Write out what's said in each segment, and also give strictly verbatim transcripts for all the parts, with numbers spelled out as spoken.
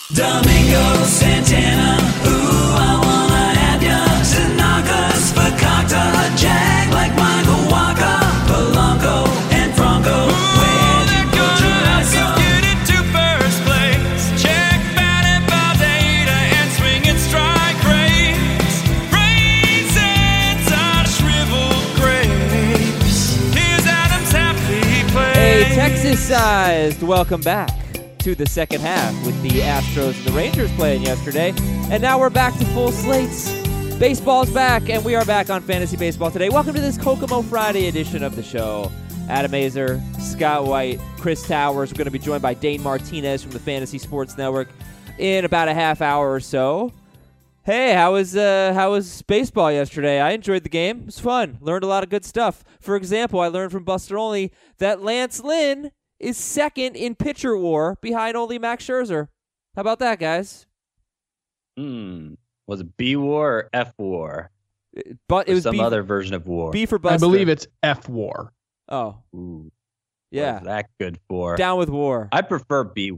Domingo Santana, ooh, I wanna have ya. Tanaka's Fakakta, a jag like Michael Waka, Polanco and Franco. Where you put your eyes on? Get into first place. Check batted ball data and swing and strike rates. Raisins on shriveled grapes. Here's Adam's happy place. A Texas-sized welcome back to the second half with the Astros and the Rangers playing yesterday. And now we're back to full slates. Baseball's back, and we are back on Fantasy Baseball today. Welcome to this Kokomo Friday edition of the show. Adam Azer, Scott White, Chris Towers. We're going to be joined by Dane Martinez from the Fantasy Sports Network in about a half hour or so. Hey, how was uh, how was baseball yesterday? I enjoyed the game. It was fun. Learned a lot of good stuff. For example, I learned from Buster Olney that Lance Lynn is second in pitcher war behind only Max Scherzer. How about that, guys? Hmm. Was it B war or F war? But it or was some B other version of war. B for Buster. I believe it's F war. Oh. Ooh. Yeah. What is that good for? Down with war. I prefer B.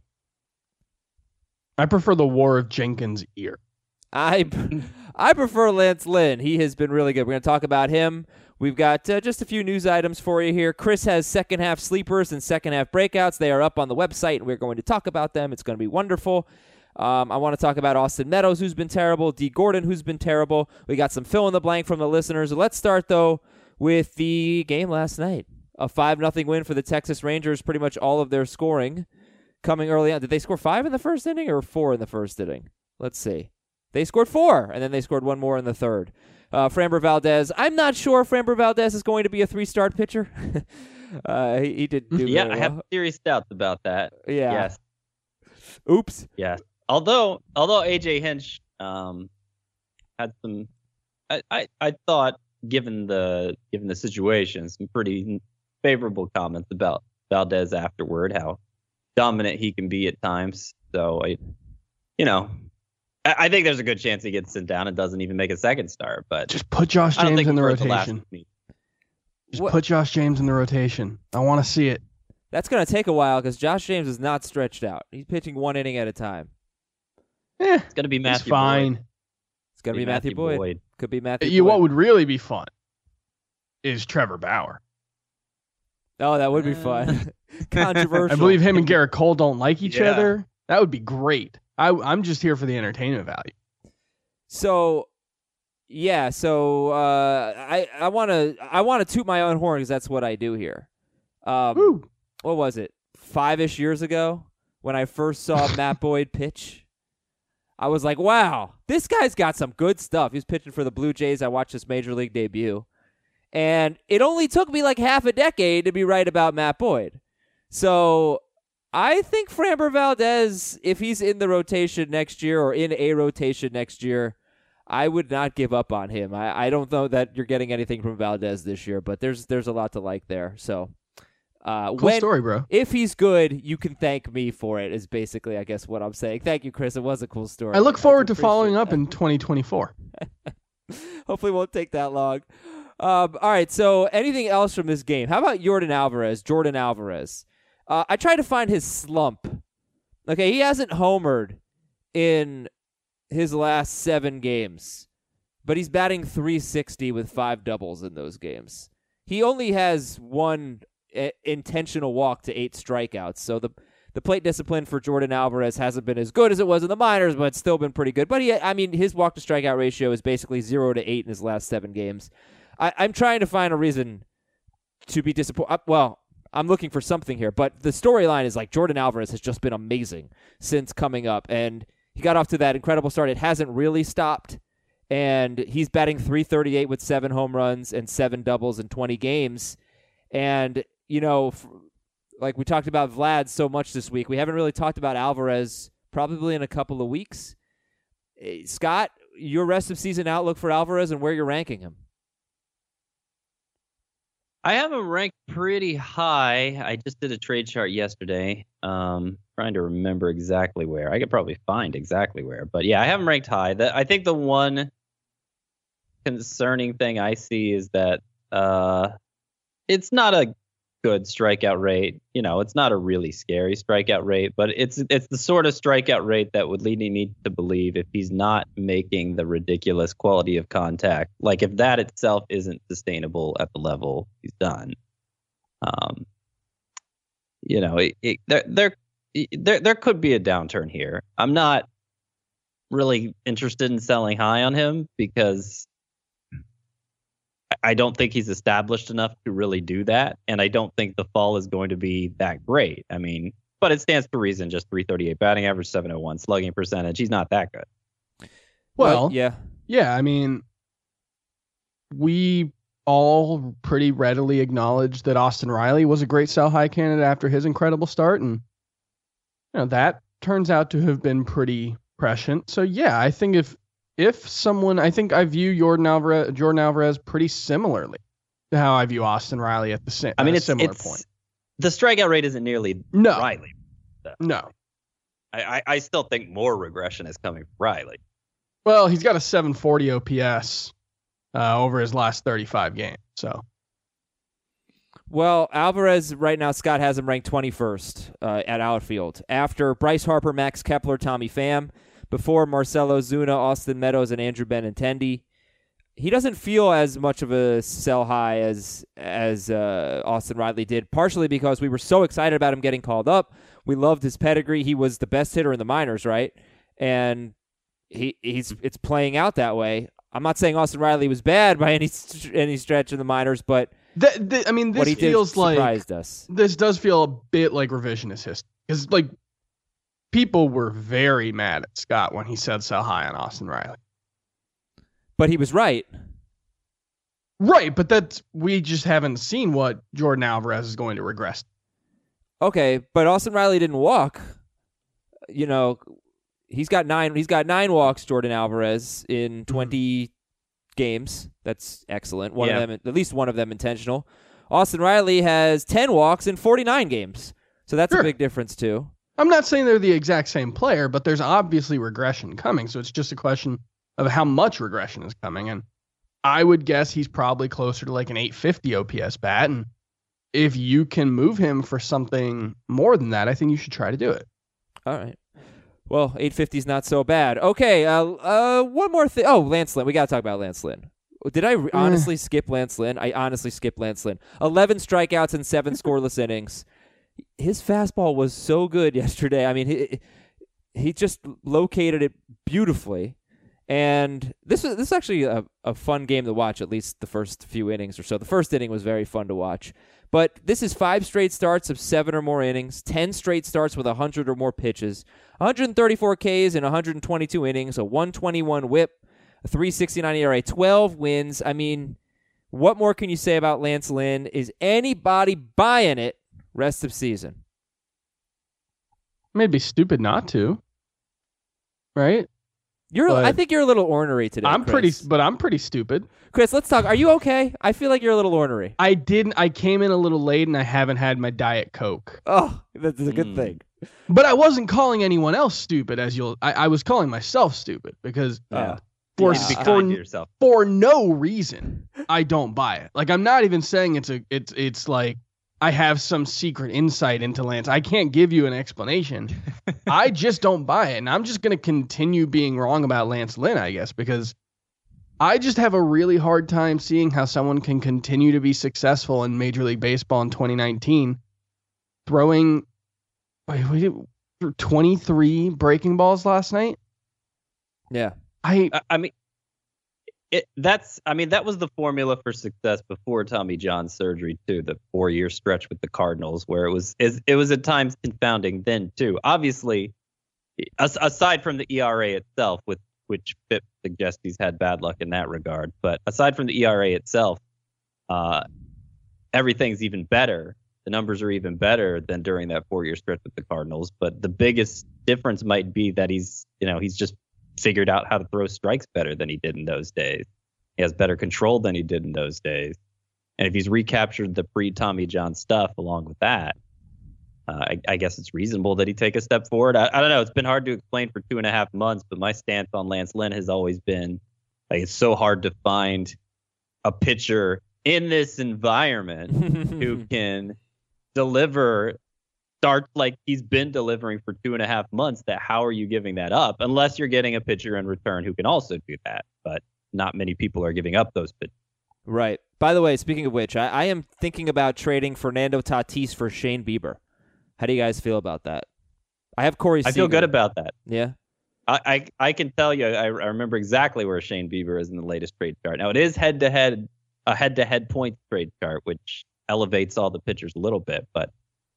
I prefer the war of Jenkins' ear. I I prefer Lance Lynn. He has been really good. We're going to talk about him. We've got uh, just a few news items for you here. Chris has second half sleepers and second half breakouts. They are up on the website, and we're going to talk about them. It's going to be wonderful. Um, I want to talk about Austin Meadows, who's been terrible, D. Gordon, who's been terrible. We got some fill in the blank from the listeners. Let's start, though, with the game last night. A five nothing win for the Texas Rangers, pretty much all of their scoring coming early on. Did they score five in the first inning or four in the first inning? Let's see. They scored four, and then they scored one more in the third. Uh, Framber Valdez, I'm not sure Framber Valdez is going to be a three-star pitcher. uh, he, he didn't do Yeah, very I have well. serious doubts about that. Yeah. Yes. Oops. Yes. Although, although A J Hinch um, had some, I, I, I thought, given the given the situation, some pretty favorable comments about Valdez afterward, how dominant he can be at times. So, I, you know, I, I think there's a good chance he gets sent down and doesn't even make a second start. But Just put Josh I don't James think in the we're at the last rotation. meet. Just What- put Josh James in the rotation. I want to see it. That's going to take a while because Josh James is not stretched out. He's pitching one inning at a time. Eh, It's going to be it's Matthew fine. Boyd. It's going to be Matthew, Boyd. Could be Matthew You, Boyd. what would really be fun is Trevor Bauer. Oh, that would be fun. Controversial. I believe him and Garrett Cole don't like each Yeah. other. That would be great. I, I'm just here for the entertainment value. So, yeah. So uh, I I want to I want to toot my own horn because that's what I do here. Um, Woo. What was it? Five-ish years ago when I first saw Matt Boyd pitch, I was like, wow, this guy's got some good stuff. He was pitching for the Blue Jays. I watched his major league debut. And it only took me like half a decade to be right about Matt Boyd. So I think Framber Valdez, if he's in the rotation next year or in a rotation next year, I would not give up on him. I, I don't know that you're getting anything from Valdez this year, but there's there's a lot to like there. So uh, Cool when, story, bro. if he's good, you can thank me for it, is basically, I guess, what I'm saying. Thank you, Chris. It was a cool story. I look forward to appreciate following up that. in twenty twenty-four. Hopefully it won't take that long. Um, all right, so anything else from this game? How about Jordan Alvarez? Jordan Alvarez. Uh, I tried to find his slump. Okay, he hasn't homered in his last seven games, but he's batting three sixty with five doubles in those games. He only has one uh, intentional walk to eight strikeouts, so the the plate discipline for Jordan Alvarez hasn't been as good as it was in the minors, but it's still been pretty good. But he, I mean, his walk to strikeout ratio is basically zero to eight in his last seven games. I, I'm trying to find a reason to be disappointed. Well, I'm looking for something here, but the storyline is like Jordan Alvarez has just been amazing since coming up, and he got off to that incredible start. It hasn't really stopped, and he's batting three thirty-eight with seven home runs and seven doubles in twenty games. And, you know, f- like we talked about Vlad so much this week, we haven't really talked about Alvarez probably in a couple of weeks. Eh, Scott, your rest of season outlook for Alvarez and where you're ranking him? I have him ranked pretty high. I just did a trade chart yesterday. Um, trying to remember exactly where. I could probably find exactly where. But yeah, I have him ranked high. The, I think the one concerning thing I see is that uh, it's not a good strikeout rate. You know, it's not a really scary strikeout rate, but it's it's the sort of strikeout rate that would lead me to believe if he's not making the ridiculous quality of contact, like if that itself isn't sustainable at the level he's done, um, you know, it, it, there there there there could be a downturn here. I'm not really interested in selling high on him because I don't think he's established enough to really do that, and I don't think the fall is going to be that great. I mean, but it stands to reason. Just three thirty-eight batting average, seven oh one slugging percentage. He's not that good. Well, yeah, yeah. I mean, we all pretty readily acknowledged that Austin Riley was a great sell high candidate after his incredible start, and you know that turns out to have been pretty prescient. So yeah, I think if if someone, I think I view Jordan Alvarez, Jordan Alvarez pretty similarly to how I view Austin Riley at the same. I mean, at a it's similar it's, point. The strikeout rate isn't nearly No. Riley. though. No. I, I, I still think more regression is coming from Riley. Well, he's got a seven forty O P S uh, over his last thirty-five games. So Well, Alvarez right now, Scott has him ranked twenty-first uh, at outfield. After Bryce Harper, Max Kepler, Tommy Pham, before Marcelo Zuna, Austin Meadows, and Andrew Benintendi. He doesn't feel as much of a sell high as as uh, Austin Riley did, partially because we were so excited about him getting called up. We loved his pedigree. He was the best hitter in the minors, right? And he he's it's playing out that way. I'm not saying Austin Riley was bad by any any stretch in the minors, but th- th- I mean, what this he did feels like surprised us. this does feel a bit like revisionist history because like people were very mad at Scott when he said sell high on Austin Riley. But he was right. Right, but that's we just haven't seen what Jordan Alvarez is going to regress. Okay, but Austin Riley didn't walk. You know, he's got nine. He's got nine walks. Jordan Alvarez in twenty games. That's excellent. One Yeah. of them, at least one of them, intentional. Austin Riley has ten walks in forty-nine games. So that's Sure. a big difference too. I'm not saying they're the exact same player, but there's obviously regression coming. So it's just a question of how much regression is coming. And I would guess he's probably closer to like an eight fifty O P S bat. And if you can move him for something more than that, I think you should try to do it. All right. Well, eight fifty is not so bad. Okay, uh, uh, one more thing. Oh, Lance Lynn. We got to talk about Lance Lynn. Did I re- honestly skip Lance Lynn? I honestly skipped Lance Lynn. eleven strikeouts and seven scoreless innings. His fastball was so good yesterday. I mean, he he just located it beautifully. And this was this is actually a, a fun game to watch, at least the first few innings or so. The first inning was very fun to watch. But this is five straight starts of seven or more innings, ten straight starts with one hundred or more pitches, one hundred thirty-four Ks in one hundred twenty-two innings, a one twenty-one whip, a three sixty-nine E R A, twelve wins. I mean, what more can you say about Lance Lynn? Is anybody buying it rest of season? It'd be stupid not to. Right? You're. But I think you're a little ornery today. I'm Chris. pretty, but I'm pretty stupid. Chris, let's talk. Are you okay? I feel like you're a little ornery. I didn't, I came in a little late and I haven't had my Diet Coke. Oh, that's a good Mm. thing. But I wasn't calling anyone else stupid, as you'll. I, I was calling myself stupid because Yeah. for You need to be for, kind to yourself. for no reason I don't buy it. Like I'm not even saying it's a it's it's like I have some secret insight into Lance. I can't give you an explanation. I just don't buy it, and I'm just gonna continue being wrong about Lance Lynn, I guess, because I just have a really hard time seeing how someone can continue to be successful in Major League Baseball in twenty nineteen, throwing. Wait, wait, twenty-three breaking balls last night. Yeah. I I, I mean, it, that's. I mean, that was the formula for success before Tommy John's surgery too. The four-year stretch with the Cardinals, where it was is it was at times confounding then too. Obviously, as, aside from the E R A itself, with which Phipps suggests he's had bad luck in that regard, but aside from the E R A itself, uh, everything's even better. The numbers are even better than during that four-year stretch with the Cardinals. But the biggest difference might be that he's, you know, he's just figured out how to throw strikes better than he did in those days. He has better control than he did in those days. And if he's recaptured the pre-Tommy John stuff along with that, uh, I, I guess it's reasonable that he take a step forward. I, I don't know. It's been hard to explain for two and a half months, but my stance on Lance Lynn has always been like it's so hard to find a pitcher in this environment who can deliver starts like he's been delivering for two and a half months, that how are you giving that up? Unless you're getting a pitcher in return who can also do that. But not many people are giving up those pitches. Right. By the way, speaking of which, I, I am thinking about trading Fernando Tatis for Shane Bieber. How do you guys feel about that? I have Corey I feel Seager. good about that. Yeah. I, I, I can tell you, I, I remember exactly where Shane Bieber is in the latest trade chart. Now, it is head-to-head, a head-to-head points trade chart, which elevates all the pitchers a little bit, but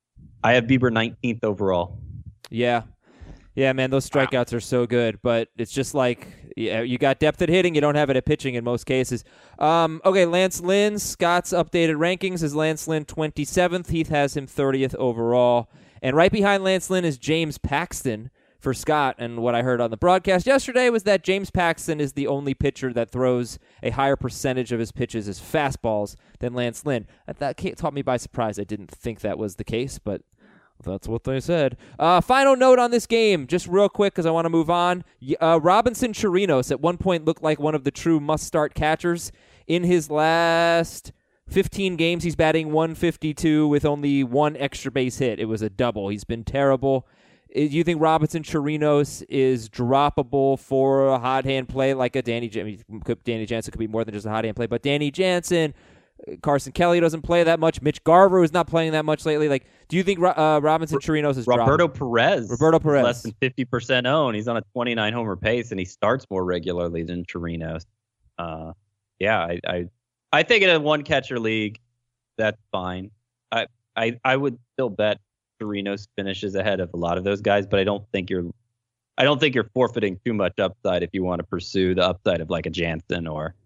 I have Bieber nineteenth overall. Yeah. Yeah, man, those strikeouts wow. are so good, but it's just like yeah, you got depth at hitting, you don't have it at pitching in most cases. Um, okay, Lance Lynn, Scott's updated rankings is Lance Lynn twenty-seventh. Heath has him thirtieth overall. And right behind Lance Lynn is James Paxton for Scott. And what I heard on the broadcast yesterday was that James Paxton is the only pitcher that throws a higher percentage of his pitches as fastballs than Lance Lynn. That caught me by surprise. I didn't think that was the case, but that's what they said. Uh, final note on this game, just real quick because I want to move on. Uh, Robinson Chirinos at one point looked like one of the true must-start catchers. In his last fifteen games, he's batting one fifty-two with only one extra base hit. It was a double. He's been terrible. Do you think Robinson Chirinos is droppable for a hot hand play like a Danny Jansen? Danny Jansen could be more than just a hot hand play, but Danny Jansen, Carson Kelly doesn't play that much. Mitch Garver is not playing that much lately. Like, do you think uh, Robinson Chirinos is Roberto droppable? Perez? Roberto Perez, less than fifty percent owned. He's on a twenty-nine homer pace, and he starts more regularly than Chirinos. Uh, yeah, I, I, I think in a one catcher league, that's fine. I, I, I would still bet Chirinos finishes ahead of a lot of those guys, but I don't think you're, I don't think you're forfeiting too much upside if you want to pursue the upside of like a Jansen or,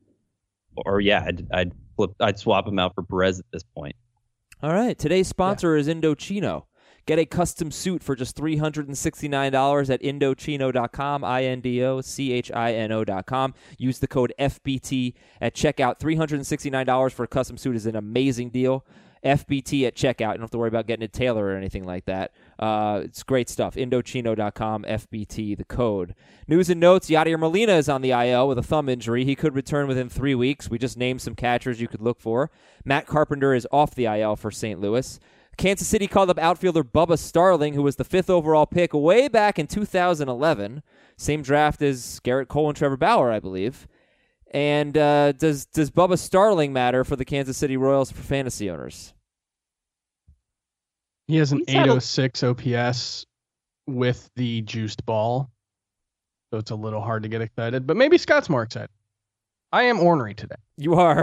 or yeah, I'd, I'd flip, I'd swap him out for Perez at this point. All right, today's sponsor yeah. is Indochino. Get a custom suit for just three hundred sixty-nine dollars at Indochino dot com, I N D O C H I N O dot com. Use the code F B T at checkout. three hundred sixty-nine dollars for a custom suit is an amazing deal. F B T at checkout. You don't have to worry about getting it tailored or anything like that. Uh, it's great stuff. Indochino dot com, F B T, the code. News and notes, Yadier Molina is on the I L with a thumb injury. He could return within three weeks. We just named some catchers you could look for. Matt Carpenter is off the I L for Saint Louis. Kansas City called up outfielder Bubba Starling, who was the fifth overall pick way back in two thousand eleven. Same draft as Garrett Cole and Trevor Bauer, I believe. And uh, does does Bubba Starling matter for the Kansas City Royals for fantasy owners? He has an He's had a- eight oh six O P S with the juiced ball, so it's a little hard to get excited. But maybe Scott's more excited. I am ornery today. You are.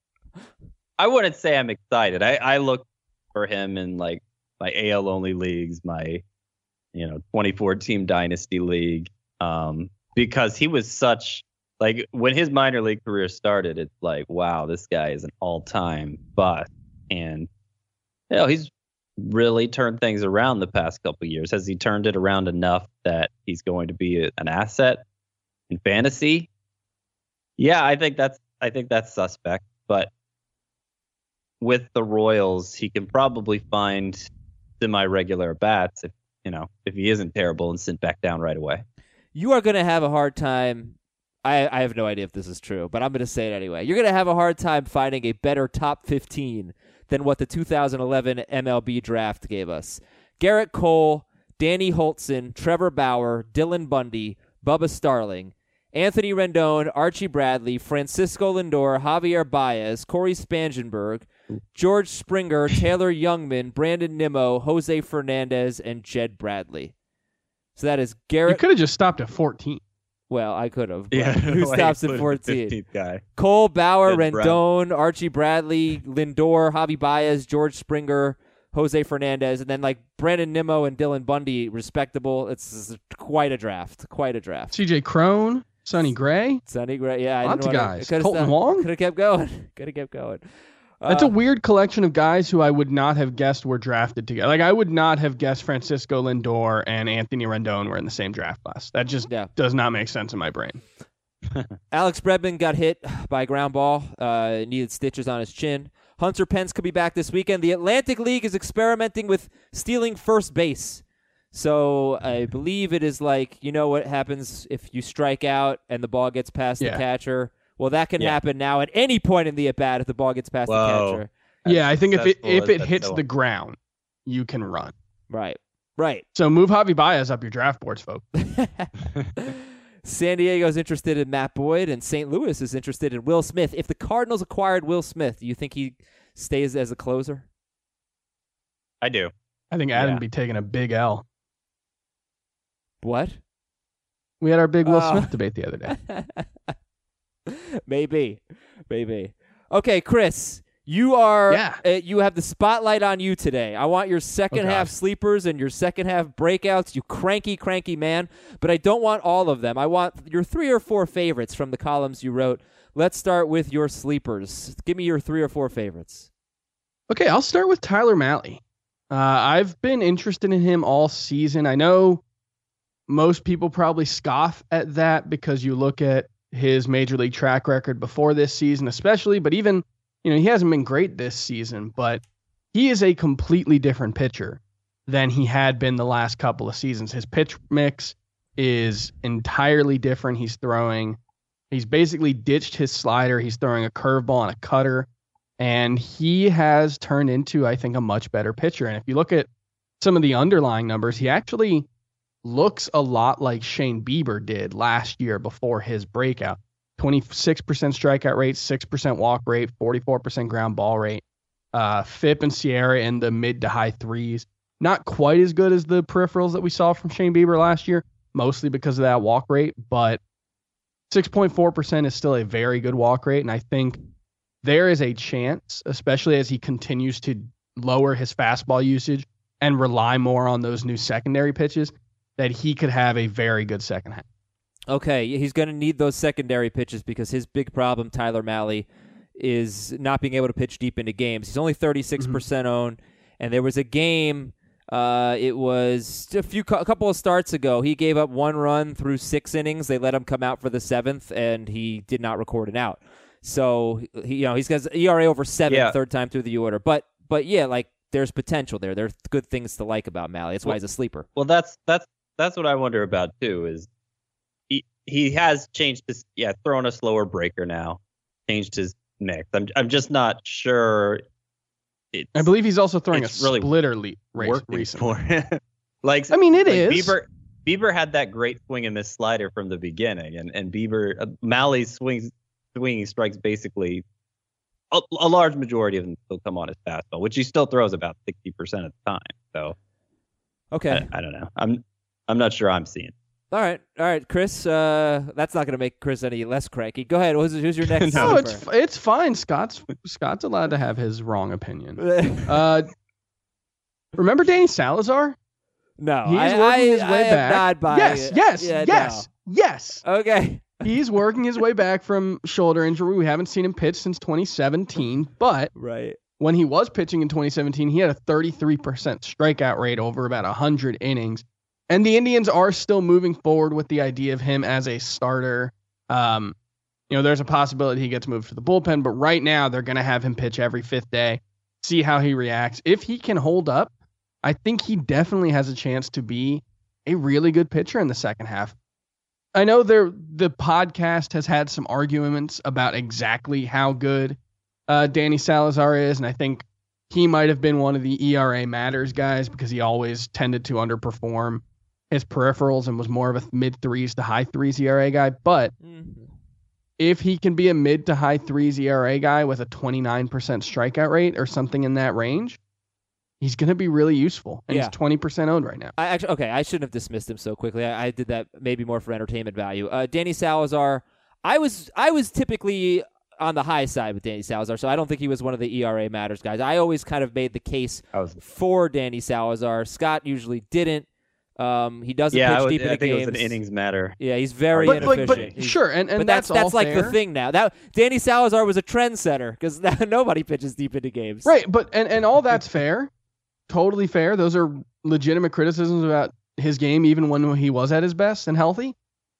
I wouldn't say I'm excited. I, I look for him in like my A L only leagues, my you know twenty-four team dynasty league, um, because he was such like when his minor league career started. It's like, wow, this guy is an all time bust, and you know he's really turned things around the past couple of years. Has he turned it around enough that he's going to be a, an asset in fantasy? Yeah, I think that's I think that's suspect, but with the Royals, he can probably find semi-regular bats if you know if he isn't terrible and sent back down right away. You are going to have a hard time. I, I have no idea if this is true, but I'm going to say it anyway. You're going to have a hard time finding a better top fifteen than what the two thousand eleven M L B draft gave us. Garrett Cole, Danny Holtzen, Trevor Bauer, Dylan Bundy, Bubba Starling, Anthony Rendon, Archie Bradley, Francisco Lindor, Javier Baez, Corey Spangenberg, George Springer, Taylor Youngman, Brandon Nimmo, Jose Fernandez, and Jed Bradley. So that is Garrett. You could have just stopped at fourteen. Well, I could have. Yeah, Who why stops you at put fourteen? fifteenth guy. Cole, Bauer, Jed Rendon, Archie Bradley, Lindor, Javi Baez, George Springer, Jose Fernandez, and then like Brandon Nimmo and Dylan Bundy, respectable. It's quite a draft. Quite a draft. C J Crone, Sonny Gray. Sonny Gray, yeah. I Lots didn't of wanna, guys. could've Colton sta- Wong? Could have kept going. Could have kept going. That's Uh, a weird collection of guys who I would not have guessed were drafted together. Like, I would not have guessed Francisco Lindor and Anthony Rendon were in the same draft class. That just Yeah. does not make sense in my brain. Alex Bregman got hit by a ground ball, uh, needed stitches on his chin. Hunter Pence could be back this weekend. The Atlantic League is experimenting with stealing first base. So I believe it is like, you know what happens if you strike out and the ball gets past Yeah. the catcher? Well, that can Yeah. happen now at any point in the at-bat if the ball gets past Whoa. the catcher. Yeah, I think if it successful if as it that hits still- the ground. you can run. Right. Right. So move Javi Baez up your draft boards, folks. San Diego's interested in Matt Boyd, and Saint Louis is interested in Will Smith. If the Cardinals acquired Will Smith, do you think he stays as a closer? I do. I think Adam Yeah. would be taking a big L. What? We had our big Will Oh. Smith debate the other day. Maybe. Maybe. Okay, Chris, you are Yeah. uh, you have the spotlight on you today. I want your second Oh, half gosh. sleepers and your second half breakouts, you cranky, cranky man. But I don't want all of them. I want your three or four favorites from the columns you wrote. Let's start with your sleepers. Give me your three or four favorites. Okay, I'll start with Tyler Mahle. Uh, I've been interested in him all season. I know most people probably scoff at that because you look at his major league track record before this season, especially, but even, you know, he hasn't been great this season, but he is a completely different pitcher than he had been the last couple of seasons. His pitch mix is entirely different. He's throwing, he's basically ditched his slider. He's throwing a curveball and a cutter. And he has turned into, I think, a much better pitcher. And if you look at some of the underlying numbers, he actually looks a lot like Shane Bieber did last year before his breakout. twenty-six percent strikeout rate, six percent walk rate, forty-four percent ground ball rate. Uh, F I P and Sierra in the mid to high threes. Not quite as good as the peripherals that we saw from Shane Bieber last year, mostly because of that walk rate. But six point four percent is still a very good walk rate. And I think there is a chance, especially as he continues to lower his fastball usage and rely more on those new secondary pitches, that he could have a very good second half. Okay, he's going to need those secondary pitches because his big problem, Tyler Mahle, is not being able to pitch deep into games. He's only thirty-six percent Mm-hmm. owned, and there was a game, uh, it was a few a couple of starts ago, he gave up one run through six innings. They let him come out for the seventh, and he did not record an out. So, he, you know, he's got E R A over seven, Yeah. third time through the order. But, but yeah, like, there's potential there. There's good things to like about Mahle. That's why Well- he's a sleeper. Well, that's that's that's what I wonder about too. Is he he has changed his yeah thrown a slower breaker now, changed his mix. I'm I'm just not sure. It's I believe he's also throwing a It's really splitter le- race working recently. for him. like I mean, it like is. Bieber Bieber had that great swing and miss slider from the beginning, and and Bieber uh, Malle's swings swinging strikes basically a, a large majority of them still come on his fastball, which he still throws about sixty percent of the time. So Okay. I, I don't know. I'm I'm not sure I'm seeing. All right, all right, Chris. Uh, that's not going to make Chris any less cranky. Go ahead. Who's, who's your next? No, it's sleeper? it's fine. Scott's Scott's allowed to have his wrong opinion. Uh, remember Danny Salazar? no. He's I, working I, his I way am back. not buying yes, it. yes, Yeah, yes, yes. no. Okay. He's working his way back from shoulder injury. We haven't seen him pitch since twenty seventeen, but Right. when he was pitching in twenty seventeen, he had a thirty-three percent strikeout rate over about one hundred innings. And the Indians are still moving forward with the idea of him as a starter. Um, you know, there's a possibility he gets moved to the bullpen, but right now they're going to have him pitch every fifth day, see how he reacts. If he can hold up, I think he definitely has a chance to be a really good pitcher in the second half. I know there the podcast has had some arguments about exactly how good uh, Danny Salazar is, and I think he might have been one of the E R A matters guys because he always tended to underperform his peripherals and was more of a mid threes to high threes E R A guy. But Mhm. if he can be a mid to high threes E R A guy with a twenty-nine percent strikeout rate or something in that range, he's going to be really useful. And Yeah. he's twenty percent owned right now. I actually okay. I shouldn't have dismissed him so quickly. I, I did that maybe more for entertainment value. Uh, Danny Salazar. I was I was typically on the high side with Danny Salazar, so I don't think he was one of the E R A matters guys. I always kind of made the case I was for Danny Salazar. Scott usually didn't. Um, he doesn't yeah, pitch I, would, deep I into think games. it was an innings matter. Yeah, he's very But, like, inefficient. but He's- sure, and, and but that's that's, all that's like fair. the thing now. That Danny Salazar was a trendsetter because nobody pitches deep into games. Right, but and, and all that's fair. Totally fair. Those are legitimate criticisms about his game, even when he was at his best and healthy.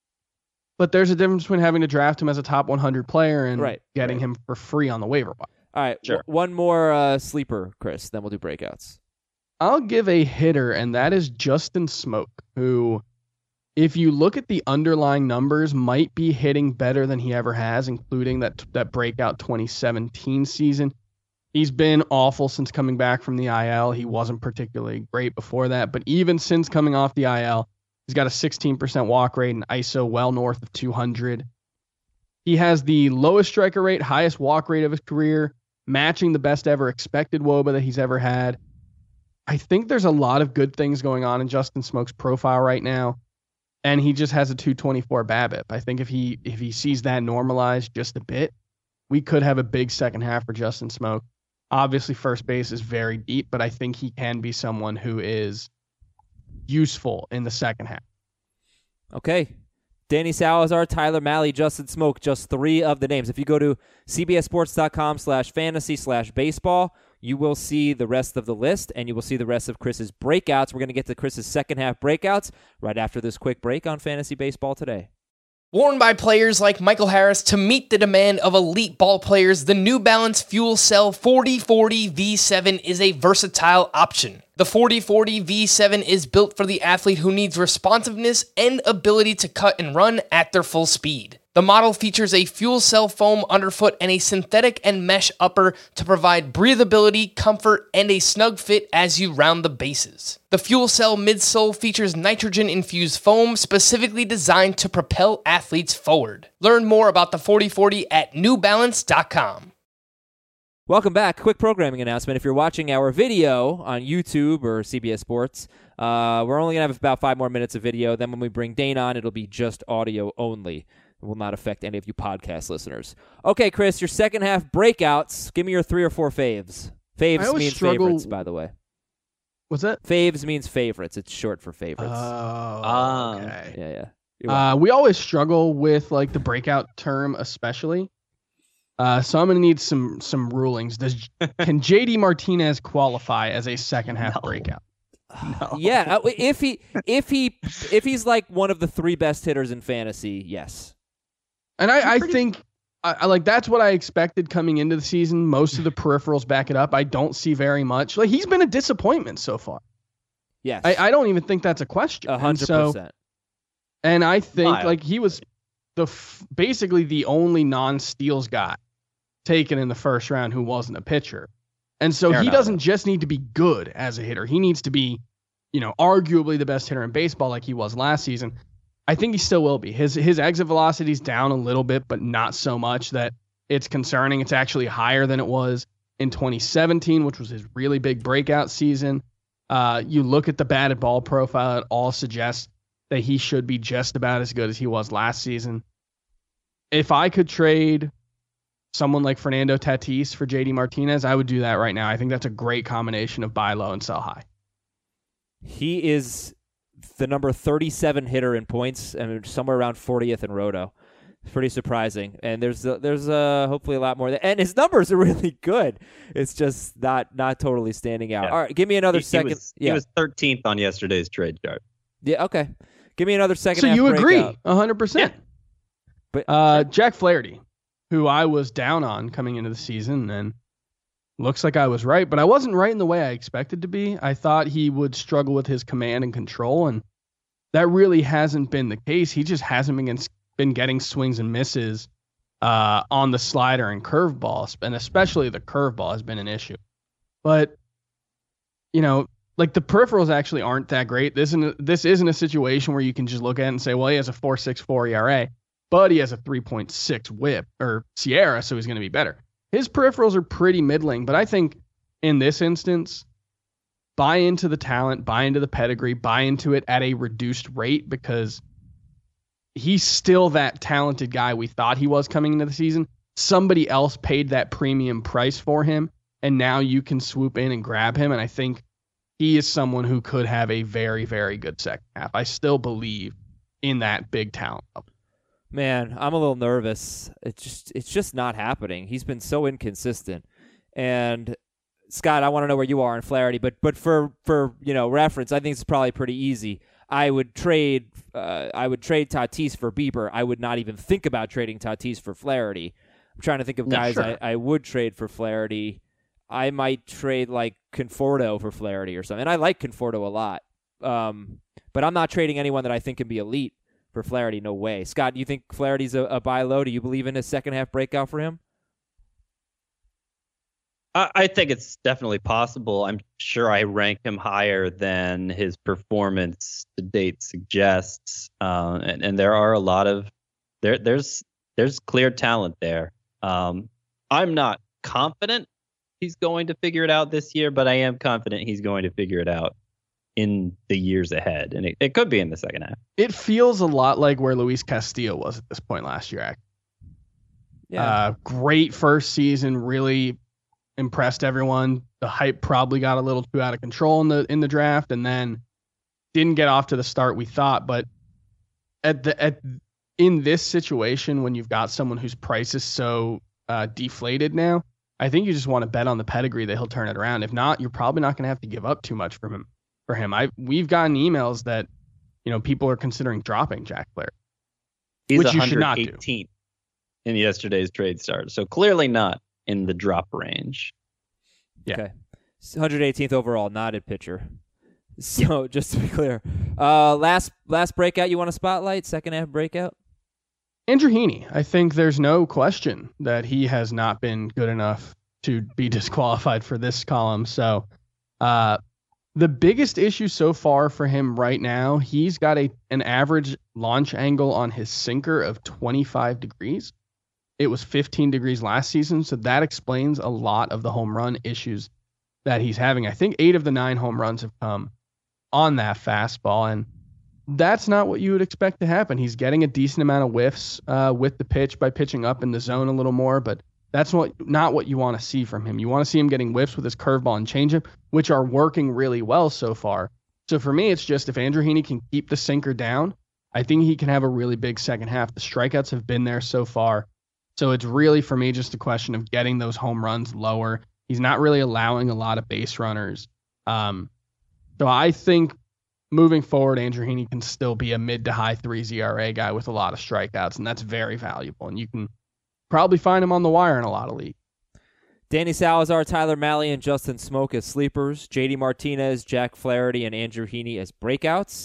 But there's a difference between having to draft him as a top one hundred player and Right, getting right. him for free on the waiver wire. All right. Sure. w- one more uh, sleeper, Chris. Then we'll do breakouts. I'll give a hitter, and that is Justin Smoke, who, if you look at the underlying numbers, might be hitting better than he ever has, including that that breakout twenty seventeen season. He's been awful since coming back from the I L. He wasn't particularly great before that, but even since coming off the I L, he's got a sixteen percent walk rate and I S O well north of two hundred. He has the lowest striker rate, highest walk rate of his career, matching the best ever expected W O B A that he's ever had. I think there's a lot of good things going on in Justin Smoak's profile right now, and he just has a two twenty-four BABIP. I think if he if he sees that normalized just a bit, we could have a big second half for Justin Smoak. Obviously, first base is very deep, but I think he can be someone who is useful in the second half. Okay. Danny Salazar, Tyler Malley, Justin Smoak, just three of the names. If you go to cbssports.com slash fantasy slash baseball, you will see the rest of the list, and you will see the rest of Chris's breakouts. We're going to get to Chris's second half breakouts right after this quick break on Fantasy Baseball Today. Worn by players like Michael Harris to meet the demand of elite ball players, the New Balance Fuel Cell forty forty V seven is a versatile option. The forty forty V seven is built for the athlete who needs responsiveness and ability to cut and run at their full speed. The model features a fuel cell foam underfoot and a synthetic and mesh upper to provide breathability, comfort, and a snug fit as you round the bases. The fuel cell midsole features nitrogen-infused foam specifically designed to propel athletes forward. Learn more about the forty forty at new balance dot com. Welcome back. Quick programming announcement. If you're watching our video on YouTube or C B S Sports, uh, we're only going to have about five more minutes of video. Then when we bring Dane on, it'll be just audio only. It will not affect any of you podcast listeners. Okay, Chris, your second half breakouts. Give me your three or four faves. Faves means struggle... favorites, by the way. What's that? Faves means favorites. It's short for favorites. Oh, Ah. okay. yeah, yeah. You're welcome. Uh, we always struggle with like the breakout term, especially. Uh, so I'm gonna need some some rulings. Does can J D Martinez qualify as a second half No. breakout? No. Yeah, uh, if he if he if he's like one of the three best hitters in fantasy, yes. And I, I think I, I like that's what I expected coming into the season. Most of the peripherals back it up. I don't see very much. Like he's been a disappointment so far. Yes. I, I don't even think that's a question. A And hundred so- percent. And I think Mild. like he was the f- basically the only non-steals guy taken in the first round who wasn't a pitcher. And so Fair he enough. doesn't just need to be good as a hitter. He needs to be, you know, arguably the best hitter in baseball like he was last season. I think he still will be. His his exit velocity is down a little bit, but not so much that it's concerning. It's actually higher than it was in twenty seventeen, which was his really big breakout season. Uh, you look at the batted ball profile, it all suggests that he should be just about as good as he was last season. If I could trade someone like Fernando Tatis for J D Martinez, I would do that right now. I think that's a great combination of buy low and sell high. He is the number thirty-seven hitter in points and somewhere around fortieth in Roto. It's pretty surprising. And there's uh, there's uh, hopefully a lot more. That, and his numbers are really good. It's just not not totally standing out. Yeah. All right, give me another He, he second. was, yeah. he was thirteenth on yesterday's trade chart. yeah, okay. Give me another second So half you agree, breakout. one hundred percent. But Uh, Jack Flaherty, who I was down on coming into the season, and looks like I was right, but I wasn't right in the way I expected to be. I thought he would struggle with his command and control, and that really hasn't been the case. He just hasn't been, been getting swings and misses uh, on the slider and curveball, and especially the curveball has been an issue. But, you know, like the peripherals actually aren't that great. This isn't, this isn't a situation where you can just look at it and say, well, he has a four point six four E R A. But he has a three point six whip or Sierra, so he's going to be better. His peripherals are pretty middling, but I think in this instance, buy into the talent, buy into the pedigree, buy into it at a reduced rate because he's still that talented guy we thought he was coming into the season. Somebody else paid that premium price for him, and now you can swoop in and grab him, and I think he is someone who could have a very, very good second half. I still believe in that big talent level. Man, I'm a little nervous. It's just it's just not happening. He's been so inconsistent. And Scott, I want to know where you are in Flaherty, but but for for you know reference, I think it's probably pretty easy. I would trade uh, I would trade Tatis for Bieber. I would not even think about trading Tatis for Flaherty. I'm trying to think of Yeah, guys sure. I, I would trade for Flaherty. I might trade like Conforto for Flaherty or something. And I like Conforto a lot. Um, but I'm not trading anyone that I think can be elite for Flaherty. No way. Scott, do you think Flaherty's a, a buy low? Do you believe in a second half breakout for him? I, I think it's definitely possible. I'm sure I rank him higher than his performance to date suggests, uh, and and there are a lot of there. There's there's clear talent there. Um, I'm not confident he's going to figure it out this year, but I am confident he's going to figure it out in the years ahead, and it, it could be in the second half. It feels a lot like where Luis Castillo was at this point last year. Actually. Yeah. Uh, great first season, really impressed everyone. The hype probably got a little too out of control in the in the draft, and then didn't get off to the start we thought. But at the at in this situation, when you've got someone whose price is so uh, deflated now, I think you just want to bet on the pedigree that he'll turn it around. If not, you're probably not going to have to give up too much from him. For him, I we've gotten emails that you know people are considering dropping Jack Flaherty, He's which you should not do. one hundred eighteenth in yesterday's trade start, so clearly not in the drop range. Yeah. Okay. one hundred eighteenth overall, not at pitcher. So just to be clear, uh, last last breakout you want to spotlight? Second half breakout? Andrew Heaney, I think there's no question that he has not been good enough to be disqualified for this column. So uh, the biggest issue so far for him right now, he's got a an average launch angle on his sinker of twenty-five degrees. It was fifteen degrees last season, so that explains a lot of the home run issues that he's having. I think eight of the nine home runs have come on that fastball, and that's not what you would expect to happen. He's getting a decent amount of whiffs uh, with the pitch by pitching up in the zone a little more, but that's what not what you want to see from him. You want to see him getting whiffs with his curveball and changeup, which are working really well so far. So for me, it's just if Andrew Heaney can keep the sinker down, I think he can have a really big second half. The strikeouts have been there so far. So it's really, for me, just a question of getting those home runs lower. He's not really allowing a lot of base runners. Um, so I think moving forward, Andrew Heaney can still be a mid to high threes E R A guy with a lot of strikeouts, and that's very valuable. And you can probably find him on the wire in a lot of leagues. Danny Salazar, Tyler Mahle, and Justin Smoke as sleepers. J D Martinez, Jack Flaherty, and Andrew Heaney as breakouts.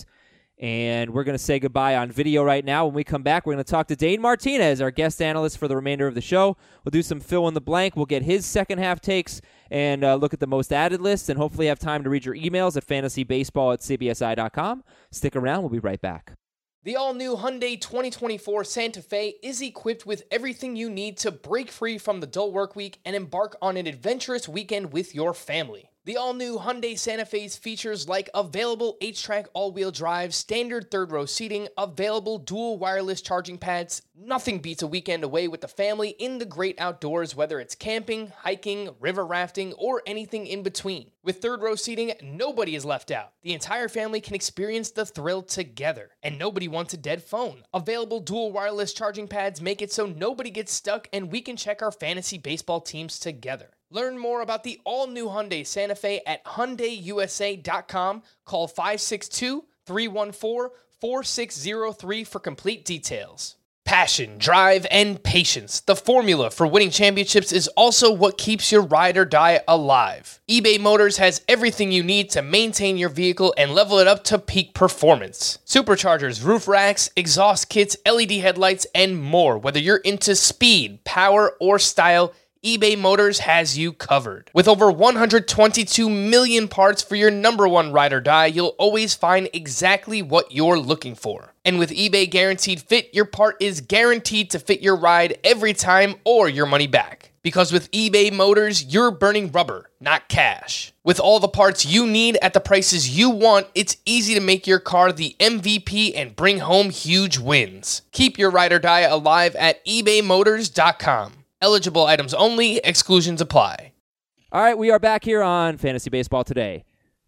And we're going to say goodbye on video right now. When we come back, we're going to talk to Dane Martinez, our guest analyst for the remainder of the show. We'll do some fill in the blank. We'll get his second half takes and uh, look at the most added list, and hopefully have time to read your emails at fantasybaseball at c b s i dot com. Stick around. We'll be right back. The all-new Hyundai twenty twenty-four Santa Fe is equipped with everything you need to break free from the dull work week and embark on an adventurous weekend with your family. The all-new Hyundai Santa Fe's features like available H-Track all-wheel drive, standard third-row seating, available dual wireless charging pads. Nothing beats a weekend away with the family in the great outdoors, whether it's camping, hiking, river rafting, or anything in between. With third-row seating, nobody is left out. The entire family can experience the thrill together, and nobody wants a dead phone. Available dual wireless charging pads make it so nobody gets stuck, and we can check our fantasy baseball teams together. Learn more about the all-new Hyundai Santa Fe at Hyundai U S A dot com. Call five six two, three one four, four six zero three for complete details. Passion, drive, and patience. The formula for winning championships is also what keeps your ride or die alive. eBay Motors has everything you need to maintain your vehicle and level it up to peak performance. Superchargers, roof racks, exhaust kits, L E D headlights, and more. Whether you're into speed, power, or style, eBay Motors has you covered. With over one hundred twenty-two million parts for your number one ride or die, you'll always find exactly what you're looking for. And with eBay Guaranteed Fit, your part is guaranteed to fit your ride every time or your money back. Because with eBay Motors, you're burning rubber, not cash. With all the parts you need at the prices you want, it's easy to make your car the M V P and bring home huge wins. Keep your ride or die alive at ebay motors dot com. Eligible items only. Exclusions apply. All right, we are back here on Fantasy Baseball Today.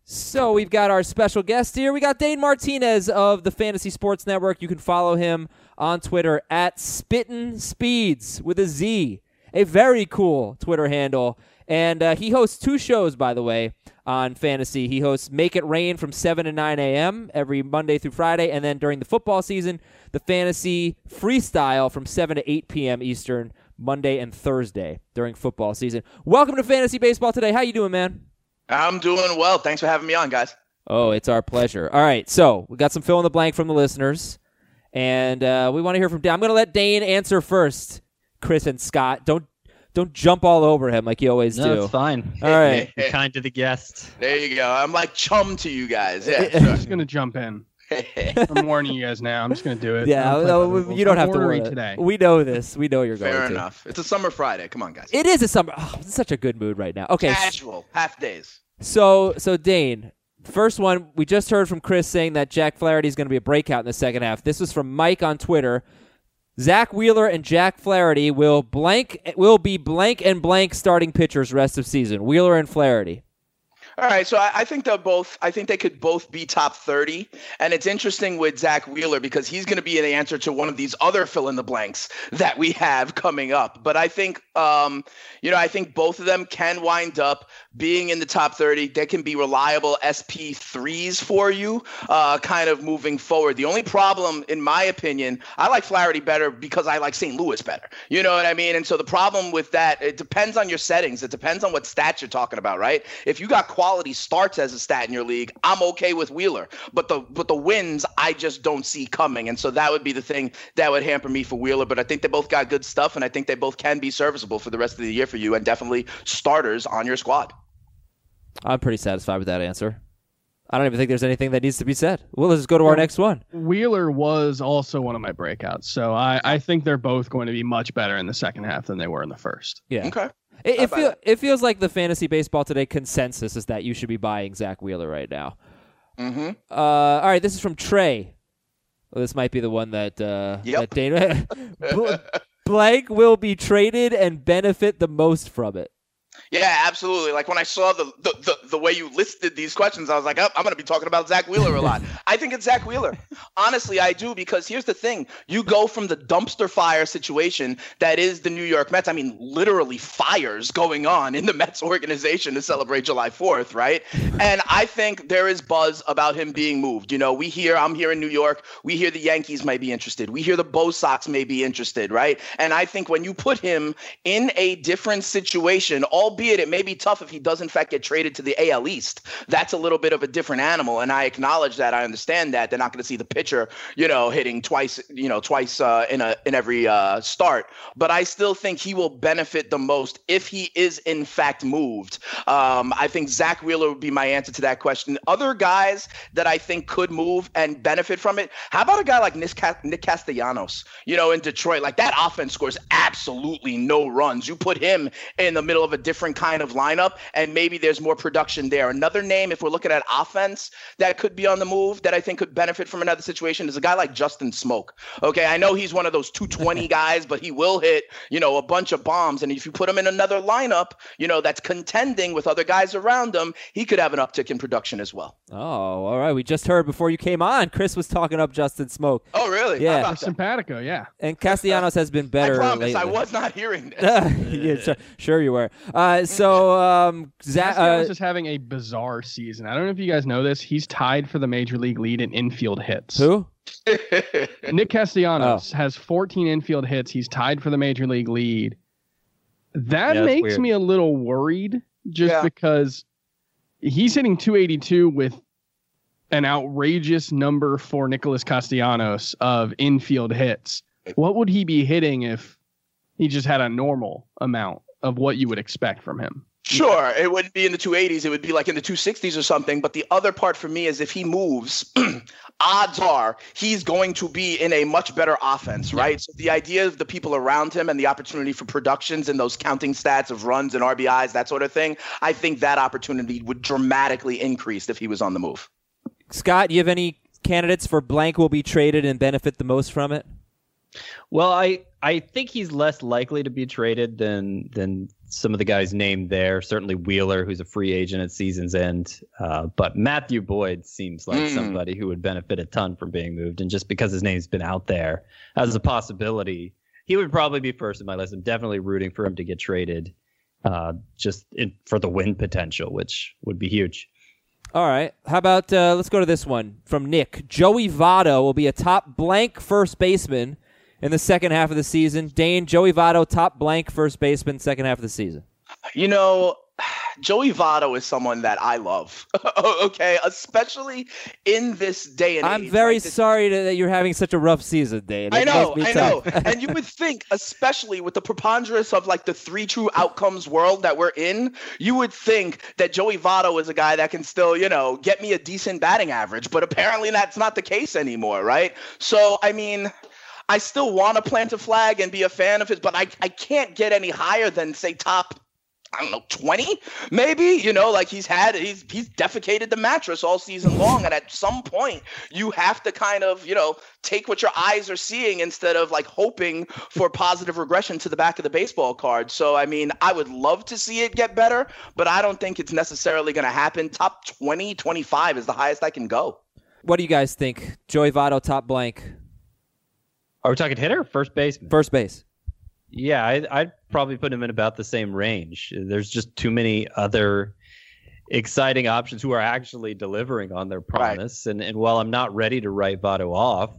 So we've got our special guest here. We got Dane Martinez of the Fantasy Sports Network. You can follow him on Twitter at Spittin' Speeds with a Z. A very cool Twitter handle. And uh, he hosts two shows, by the way, on Fantasy. He hosts Make It Rain from seven to nine a.m. every Monday through Friday. And then during the football season, the Fantasy Freestyle from seven to eight p.m. Eastern, Monday and Thursday during football season. Welcome to Fantasy Baseball Today. How you doing, man? I'm doing well. Thanks for having me on, guys. Oh, it's our pleasure. All right, so we got some fill in the blank from the listeners, and uh, we want to hear from Dan. I'm going to let Dane answer first. Chris and Scott, don't don't jump all over him like you always No, do. it's fine. All right. Be kind to the guest. There you go. I'm like chum to you guys. Yeah, I'm sure. just gonna jump in. I'm warning you guys now. I'm just gonna do it. Yeah, I'm gonna no, play by the rules. you don't I'm have to ordering worry. today. We know this. We know you're going Fair to. enough. It's a summer Friday. Come on, guys. It is a summer. Oh, it's such a good mood right now. Okay, Casual. Half days. so so Dane, first one we just heard from Chris saying that Jack Flaherty is going to be a breakout in the second half. This was from Mike on Twitter. Zach Wheeler and Jack Flaherty will blank will be blank and blank starting pitchers rest of season. Wheeler and Flaherty. All right, so I, I think they're both. I think they could both be top thirty, and it's interesting with Zach Wheeler because he's going to be the answer to one of these other fill in the blanks that we have coming up. But I think, um, you know, I think both of them can wind up being in the top thirty. They can be reliable S P threes for you, uh, kind of moving forward. The only problem, in my opinion, I like Flaherty better because I like Saint Louis better. You know what I mean? And so the problem with that, it depends on your settings. It depends on what stats you're talking about, right? If you got quality starts as a stat in your league, I'm okay with Wheeler. But the but the wins, I just don't see coming. And so that would be the thing that would hamper me for Wheeler. But I think they both got good stuff, and I think they both can be serviceable for the rest of the year for you and definitely starters on your squad. I'm pretty satisfied with that answer. I don't even think there's anything that needs to be said. Well, let's go to our next one. Wheeler was also one of my breakouts, so I, I think they're both going to be much better in the second half than they were in the first. Yeah. Okay. It, How it, about feel, that? it feels like the Fantasy Baseball Today consensus is that you should be buying Zach Wheeler right now. Mm-hmm. Uh, all right, this is from Trey. Well, this might be the one that, uh, Yep. that Dana. Bl- Blank will be traded and benefit the most from it. Yeah, absolutely. Like when I saw the the, the, the way you listed these questions, I was like, oh, I'm going to be talking about Zach Wheeler a lot. I think it's Zach Wheeler. Honestly, I do, because here's the thing. You go from the dumpster fire situation that is the New York Mets. I mean, literally fires going on in the Mets organization to celebrate July fourth, right? And I think there is buzz about him being moved. You know, we hear, I'm here in New York, we hear the Yankees might be interested. We hear the Bo Sox may be interested, right? And I think when you put him in a different situation, albeit it may be tough if he does in fact get traded to the A L East, that's a little bit of a different animal. And I acknowledge that. I understand that they're not going to see the pitcher, you know, hitting twice, you know, twice uh, in a in every uh, start. But I still think he will benefit the most if he is in fact moved. Um, I think Zach Wheeler would be my answer to that question. Other guys that I think could move and benefit from it. How about a guy like Nick Nick Castellanos, you know, in Detroit? Like, that offense scores absolutely no runs. You put him in the middle of a different kind of lineup, and maybe there's more production there. Another name, if we're looking at offense, that could be on the move that I think could benefit from another situation is a guy like Justin Smoke. Okay, I know he's one of those two twenty guys, but he will hit, you know, a bunch of bombs. And if you put him in another lineup, you know, that's contending with other guys around him, he could have an uptick in production as well. Oh, all right. We just heard before you came on, Chris was talking up Justin Smoke. Oh, really? Yeah. How about that? Simpatico, yeah. And Castellanos has been I better promise lately. I was not hearing this. yeah, sure, sure you were. Uh, so, um, Zach, Castellanos uh, is having a bizarre season. I don't know if you guys know this. He's tied for the major league lead in infield hits. who? Nick Castellanos Oh. has fourteen infield hits. He's tied for the major league lead. That Yeah, that's makes weird. me a little worried just Yeah. because he's hitting two eighty-two with an outrageous number for Nicholas Castellanos of infield hits. What would he be hitting if he just had a normal amount of what you would expect from him? Sure, it wouldn't be in the two eighties. It would be like in the two sixties or something. But the other part for me is if he moves, odds are he's going to be in a much better offense, right? So the idea of the people around him and the opportunity for productions and those counting stats of runs and R B Is, that sort of thing, I think that opportunity would dramatically increase if he was on the move. Scott, you have any candidates for blank will be traded and benefit the most from it? Well, I, I think he's less likely to be traded than than some of the guys named there. Certainly Wheeler, who's a free agent at season's end. Uh, but Matthew Boyd seems like Mm. somebody who would benefit a ton from being moved. And just because his name's been out there as a possibility, he would probably be first in my list. I'm definitely rooting for him to get traded uh, just in, for the win potential, which would be huge. All right. How about, uh, let's go to this one from Nick. Joey Votto will be a top blank first baseman in the second half of the season. Dane, Joey Votto, top blank first baseman, second half of the season. You know, Joey Votto is someone that I love. Okay, especially in this day and age. I'm very Like, this- sorry to, that you're having such a rough season, Dane. I It know, must be I know. tough. And you would think, especially with the preponderance of like the three true outcomes world that we're in, you would think that Joey Votto is a guy that can still, you know, get me a decent batting average. But apparently that's not the case anymore, right? So, I mean, I still want to plant a flag and be a fan of his, but I, I can't get any higher than, say, top, I don't know, twenty, maybe, you know, like he's had, he's he's defecated the mattress all season long. And at some point, you have to kind of, you know, take what your eyes are seeing instead of like hoping for positive regression to the back of the baseball card. So, I mean, I would love to see it get better, but I don't think it's necessarily going to happen. Top twenty, twenty-five is the highest I can go. What do you guys think? Joey Votto, top blank, Are we talking hitter or first baseman? first base. Yeah, I, I'd probably put him in about the same range. There's just too many other exciting options who are actually delivering on their promise. And and while I'm not ready to write Votto off,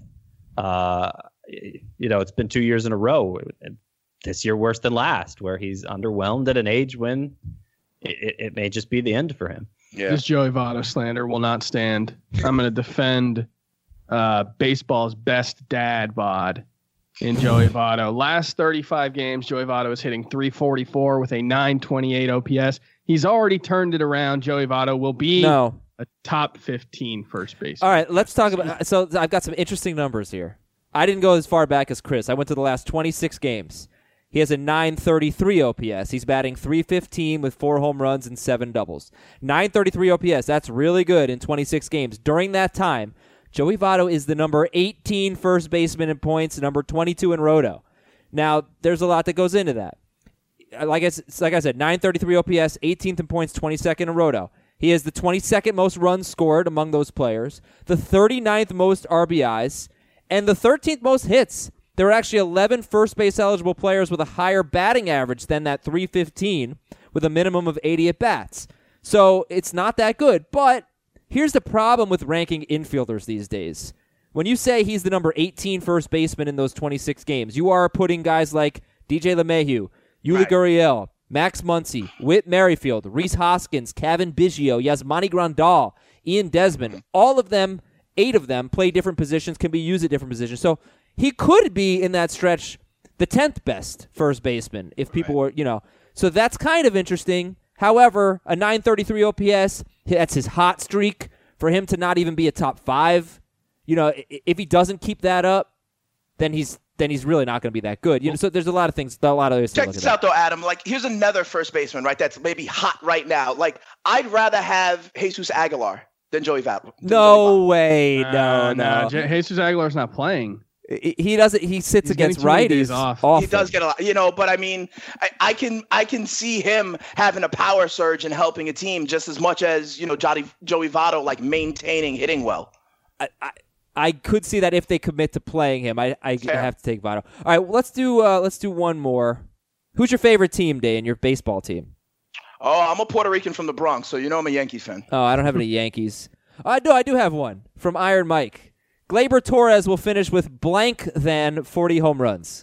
uh, you know, it's been two years in a row. This year worse than last, where he's underwhelmed at an age when it, it may just be the end for him. Yeah. This Joey Votto slander will not stand. I'm going to defend uh, baseball's best dad bod in Joey Votto. Last thirty-five games, Joey Votto is hitting three forty-four with a nine twenty-eight O P S. He's already turned it around. Joey Votto will be No. a top fifteen first baseman. All right, let's talk about. So I've got some interesting numbers here. I didn't go as far back as Chris. I went to the last twenty-six games. He has a nine thirty-three O P S. He's batting three fifteen with four home runs and seven doubles. nine thirty-three O P S. That's really good in twenty-six games. During that time, Joey Votto is the number eighteen first baseman in points, number twenty-two in roto. Now, there's a lot that goes into that. Like I, s- like I said, nine thirty-three O P S, eighteenth in points, twenty-second in roto. He has the twenty-second most runs scored among those players, the thirty-ninth most R B Is, and the thirteenth most hits. There are actually eleven first base eligible players with a higher batting average than that three fifteen with a minimum of eighty at bats. So it's not that good. But here's the problem with ranking infielders these days. When you say he's the number eighteen first baseman in those twenty-six games, you are putting guys like D J LeMahieu, Yuli Right. Gurriel, Max Muncy, Whit Merrifield, Rhys Hoskins, Kevin Biggio, Yasmani Grandal, Ian Desmond. All of them, eight of them, play different positions, can be used at different positions. So he could be in that stretch the tenth best first baseman if people were, you know. So that's kind of interesting. However, a nine thirty-three O P S, that's his hot streak. For him to not even be a top five, you know, i- if he doesn't keep that up, then he's then he's really not going to be that good. You know, so there's a lot of things, a lot of others to Check look this at. out, though, Adam. Like, here's another first baseman, right? That's maybe hot right now. Like, I'd rather have Jesus Aguilar than Joey Votto. than Joey No way, Uh, no, no. no. Je- Jesus Aguilar's not playing. He he doesn't. He sits He's getting against too many righties days off. often. He does get a lot, you know, but I mean, I, I can I can see him having a power surge and helping a team just as much as, you know, Johnny, Joey Votto, like maintaining hitting well. I, I, I could see that if they commit to playing him. I, I Fair. have to take Votto. All right, well, let's do uh, let's do one more. Who's your favorite team, Dane? Your baseball team? Oh, I'm a Puerto Rican from the Bronx, so you know I'm a Yankee fan. Oh, I don't have any Yankees. I do. I do have one from Iron Mike. Gleyber Torres will finish with blank than forty home runs.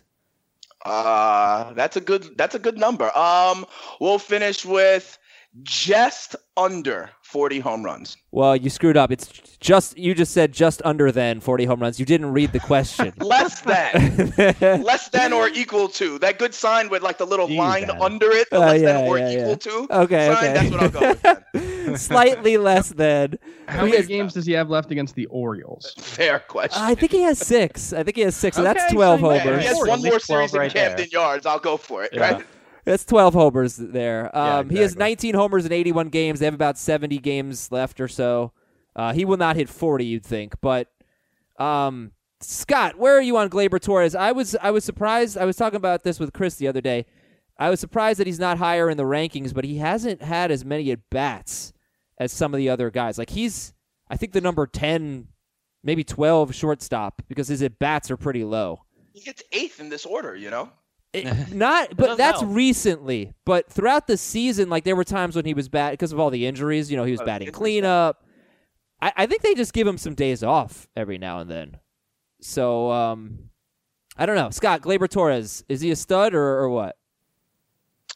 Uh, that's a good that's a good number. Um, we'll finish with just under forty home runs. Well, you screwed up. It's just you just said just under than forty home runs. You didn't read the question. Less than. Less than or equal to. That good sign with like the little Jeez, line Adam. under it, the Oh, less yeah, than or yeah, equal yeah. to. Okay, sign, okay. That's what I'll go with then. Slightly less than. How He many has- games does he have left against the Orioles? Fair question. I think he has six. I think he has six. So that's Okay, twelve so Yeah, homers. if he has At one least more twelve series in right Camden there. Yards, I'll go for it. Yeah. Right? That's twelve homers there. Yeah, Um, He has exactly. nineteen homers in eighty-one games. They have about seventy games left or so. Uh, he will not hit forty, you'd think. But um, Scott, where are you on Gleyber Torres? I was I was surprised. I was talking about this with Chris the other day. I was surprised that he's not higher in the rankings, but he hasn't had as many at bats as some of the other guys. Like he's, I think the number ten, maybe twelve shortstop because his at bats are pretty low. He gets eighth in this order, you know? It- not, but doesn't that's help. recently. But throughout the season, like there were times when he was bad because of all the injuries. You know, he was Oh, batting injuries, cleanup. I, I think they just give him some days off every now and then. So um, I don't know, Scott Gleyber Torres, is he a stud or or what?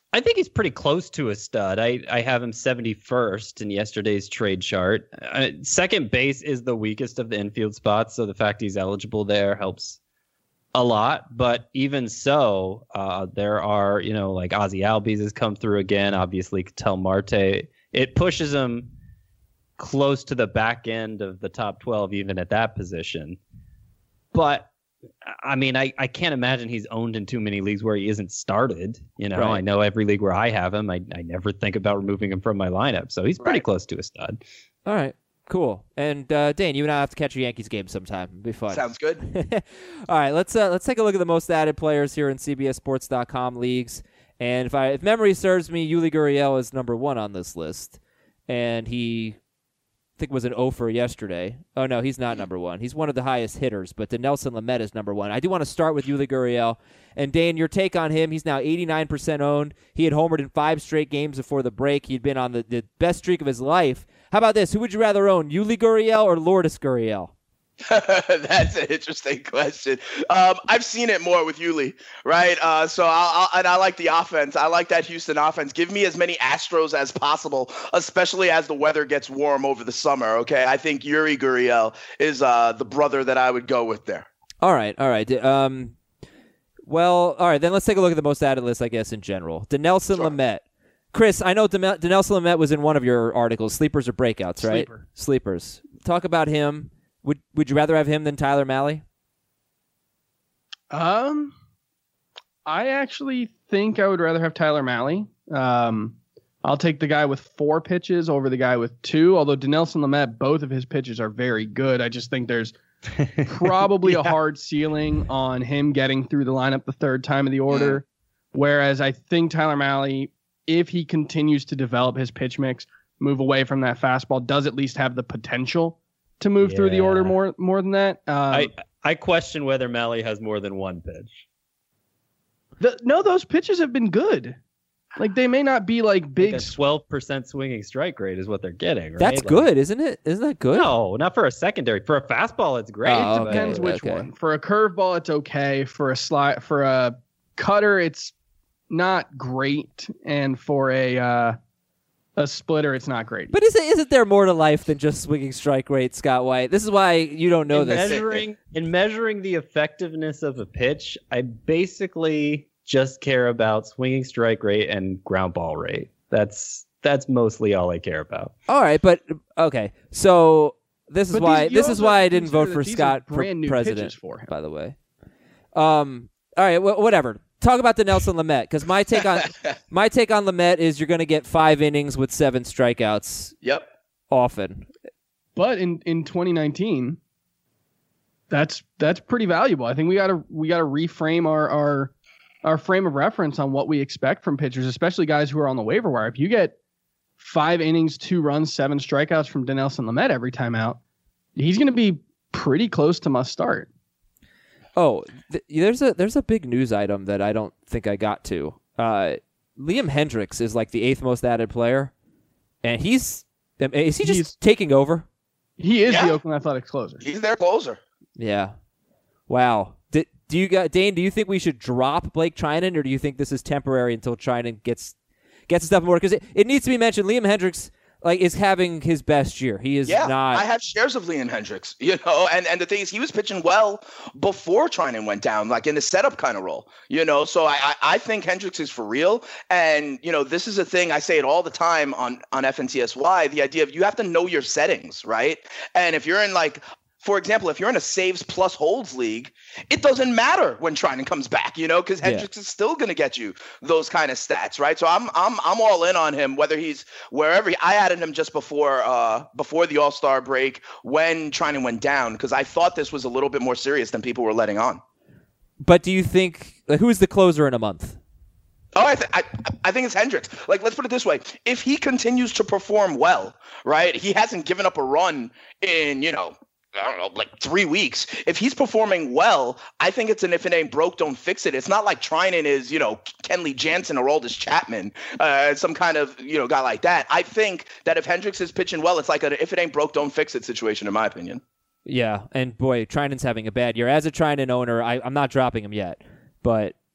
I think he's pretty close to a stud. I, I have him seventy-first in yesterday's trade chart. Uh, second base is the weakest of the infield spots, so the fact he's eligible there helps a lot. But even so, uh, there are, you know, like Ozzy Albies has come through again. Obviously, Ketel Marte. It pushes him close to the back end of the top twelve, even at that position. But I mean, I, I can't imagine he's owned in too many leagues where he isn't started. You know, Right. I know every league where I have him, I, I never think about removing him from my lineup. So he's pretty Right. close to a stud. All right, cool. And uh, Dane, you and I have to catch a Yankees game sometime. It'll be fun. Sounds good. All right, let's uh, let's take a look at the most added players here in C B S Sports dot com leagues. And if I if memory serves me, Yuli Gurriel is number one on this list, and he I think was an oh for yesterday. Oh no, he's not number one. He's one of the highest hitters, but Dinelson Lamet is number one. I do want to start with Yuli Gurriel. And Dane, your take on him? He's now eighty-nine percent owned. He had homered in five straight games before the break. He'd been on the, the best streak of his life. How about this? Who would you rather own, Yuli Gurriel or Lourdes Gurriel? That's an interesting question. Um, I've seen it more with Yuli, right? Uh, so I'll, I'll, and I like the offense. I like that Houston offense. Give me as many Astros as possible, especially as the weather gets warm over the summer. Okay, I think Yuri Gurriel is uh, the brother that I would go with there. All right, all right. Um, well, all right, then let's take a look at the most added list, I guess, in general. Dinelson Sure. Lamet. Chris, I know Dem- Dinelson Lamet was in one of your articles, Sleepers or Breakouts, right? Sleeper. Sleepers. Talk about him. Would Would you rather have him than Tyler Mahle? Um, I actually think I would rather have Tyler Mahle. Um, I'll take the guy with four pitches over the guy with two. Although Dinelson Lamet, both of his pitches are very good. I just think there's probably a hard ceiling on him getting through the lineup the third time of the order. Whereas I think Tyler Mahle, if he continues to develop his pitch mix, move away from that fastball, does at least have the potential to move through the Yeah. order more more than that. Um, I, I question whether Mahle has more than one pitch. the, no, those pitches have been good. Like they may not be like big. Like a twelve percent swinging strike rate is what they're getting. Right? That's Like, good, isn't it? Isn't that good? No, not for a secondary. For a fastball, it's great. Oh, It okay. depends which okay. one. For a curveball, it's okay. For a slide, for a cutter, it's not great, and for a uh, a splitter, it's not great. But isn't isn't there more to life than just swinging strike rate, Scott White? This is why you don't know in this. measuring in measuring the effectiveness of a pitch, I basically just care about swinging strike rate and ground ball rate. That's that's mostly all I care about. All right, but okay. So this is But why these- you this is also why have I to didn't vote consider for that these are Scott for brand new president. pitches for him. By the way, um, all right, wh- whatever. Talk about the Nelson Lamet, because my take on my take on Lamet is you're going to get five innings with seven strikeouts Yep. often. But in, in twenty nineteen, that's that's pretty valuable. I think we gotta we gotta reframe our, our our frame of reference on what we expect from pitchers, especially guys who are on the waiver wire. If you get five innings, two runs, seven strikeouts from Dinelson Lamet every time out, he's going to be pretty close to must start. Oh, th- there's a there's a big news item that I don't think I got to. Uh, Liam Hendricks is like the eighth most added player, and he's is he just He's- taking over? He is Yeah. the Oakland Athletics closer. He's their closer. Yeah. Wow. Did, do you got Dane? Do you think we should drop Blake Trinan, or do you think this is temporary until Trinan gets gets stuff more? Because it, it needs to be mentioned. Liam Hendricks like is having his best year. He is Yeah, not. I have shares of Liam Hendricks, you know, and, and the thing is, he was pitching well before Trinan went down, like in the setup kind of role, you know. So I, I, I think Hendricks is for real, and you know, this is a thing I say it all the time on on F N T S Y. The idea of you have to know your settings, right? And if you're in like, for example, if you're in a saves plus holds league, it doesn't matter when Trinan comes back, you know, because Yeah. Hendricks is still going to get you those kind of stats, right? So I'm I'm I'm all in on him, whether he's wherever. He, I added him just before uh before the All Star break when Trinan went down, because I thought this was a little bit more serious than people were letting on. But do you think like, who's the closer in a month? Oh, I, th- I I think it's Hendricks. Like, let's put it this way: if he continues to perform well, right, he hasn't given up a run in you know. I don't know, like three weeks. If he's performing well, I think it's an if it ain't broke, don't fix it. It's not like Trinan is, you know, Kenley Jansen or Aroldis Chapman, uh, some kind of, you know, guy like that. I think that if Hendricks is pitching well, it's like a if it ain't broke, don't fix it situation, in my opinion. Yeah, and boy, Trinan's having a bad year. As a Trinan owner, I, I'm not dropping him yet, but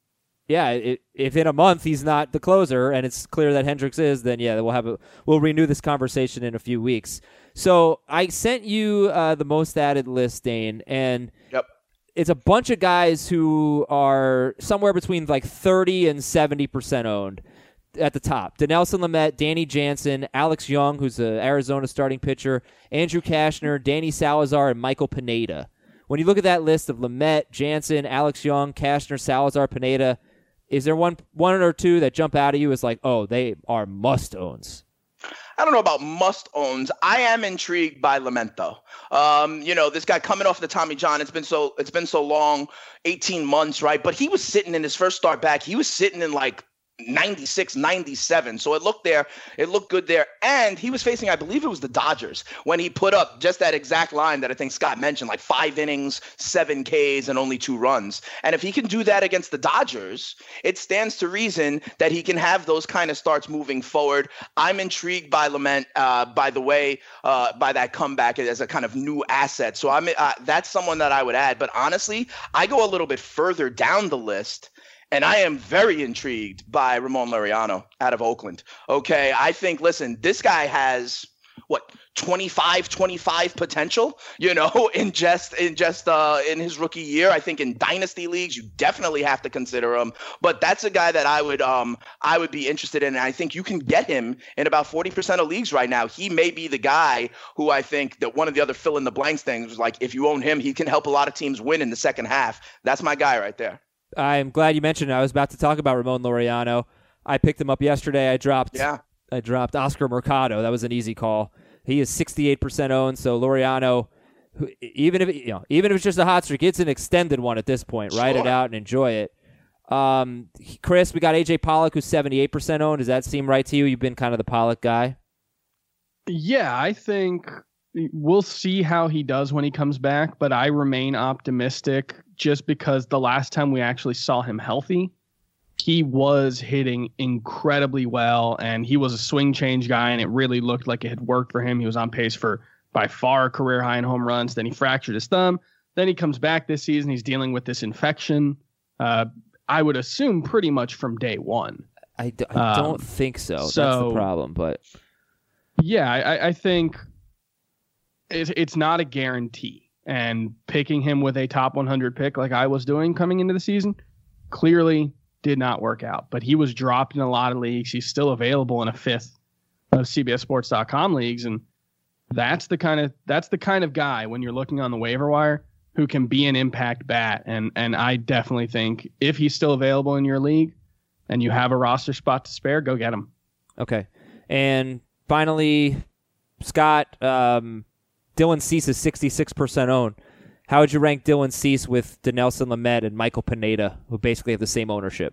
yeah, it, if in a month he's not the closer and it's clear that Hendricks is, then yeah, we'll have a we'll renew this conversation in a few weeks. So I sent you uh, the most added list, Dane, and Yep. it's a bunch of guys who are somewhere between like thirty and seventy percent owned at the top. Dinelson Lamet, Danny Jansen, Alex Young, who's an Arizona starting pitcher, Andrew Kashner, Danny Salazar, and Michael Pineda. When you look at that list of Lamet, Jansen, Alex Young, Kashner, Salazar, Pineda, is there one one or two that jump out at you as like, oh, they are must-owns? I don't know about must-owns. I am intrigued by Lamento. Um, you know, this guy coming off the Tommy John. It's been so it's been so long, eighteen months, right? But he was sitting in his first start back. He was sitting in like ninety-six, ninety-seven. So it looked there. It looked good there. And he was facing, I believe it was the Dodgers, when he put up just that exact line that I think Scott mentioned, like five innings, seven Ks, and only two runs. And if he can do that against the Dodgers, it stands to reason that he can have those kind of starts moving forward. I'm intrigued by Lament, uh, by the way, uh, by that comeback as a kind of new asset. So I'm uh, that's someone that I would add. But honestly, I go a little bit further down the list. And I am very intrigued by Ramon Laureano out of Oakland. Okay, I think, listen, this guy has, what, twenty-five, twenty-five potential, you know, in just in just uh, in his rookie year. I think in dynasty leagues, you definitely have to consider him. But that's a guy that I would um I would be interested in. And I think you can get him in about forty percent of leagues right now. He may be the guy who I think that one of the other fill in the blanks things was like, if you own him, he can help a lot of teams win in the second half. That's my guy right there. I'm glad you mentioned it. I was about to talk about Ramon Laureano. I picked him up yesterday. I dropped Yeah. I dropped Oscar Mercado. That was an easy call. He is sixty-eight percent owned, so Laureano, who, even if you know, even if it's just a hot streak, it's an extended one at this point. Ride it Sure. out and enjoy it. Um, Chris, we got A J Pollock, who's seventy-eight percent owned. Does that seem right to you? You've been kind of the Pollock guy. Yeah, I think we'll see how he does when he comes back, but I remain optimistic just because the last time we actually saw him healthy, he was hitting incredibly well, and he was a swing change guy, and it really looked like it had worked for him. He was on pace for by far a career high in home runs. Then he fractured his thumb. Then he comes back this season. He's dealing with this infection. Uh, I would assume pretty much from day one. I, d- I don't Um, think so. That's so- the problem. But Yeah, I, I think it's, it's not a guarantee. And picking him with a top one hundred pick like I was doing coming into the season clearly did not work out. But he was dropped in a lot of leagues. He's still available in a fifth of C B S Sports dot com leagues. And that's the kind of that's the kind of guy when you're looking on the waiver wire who can be an impact bat. And and I definitely think if he's still available in your league and you have a roster spot to spare, go get him. okay. And finally, Scott, um, Dylan Cease is sixty-six percent owned. How would you rank Dylan Cease with Dinelson Lamet and Michael Pineda, who basically have the same ownership?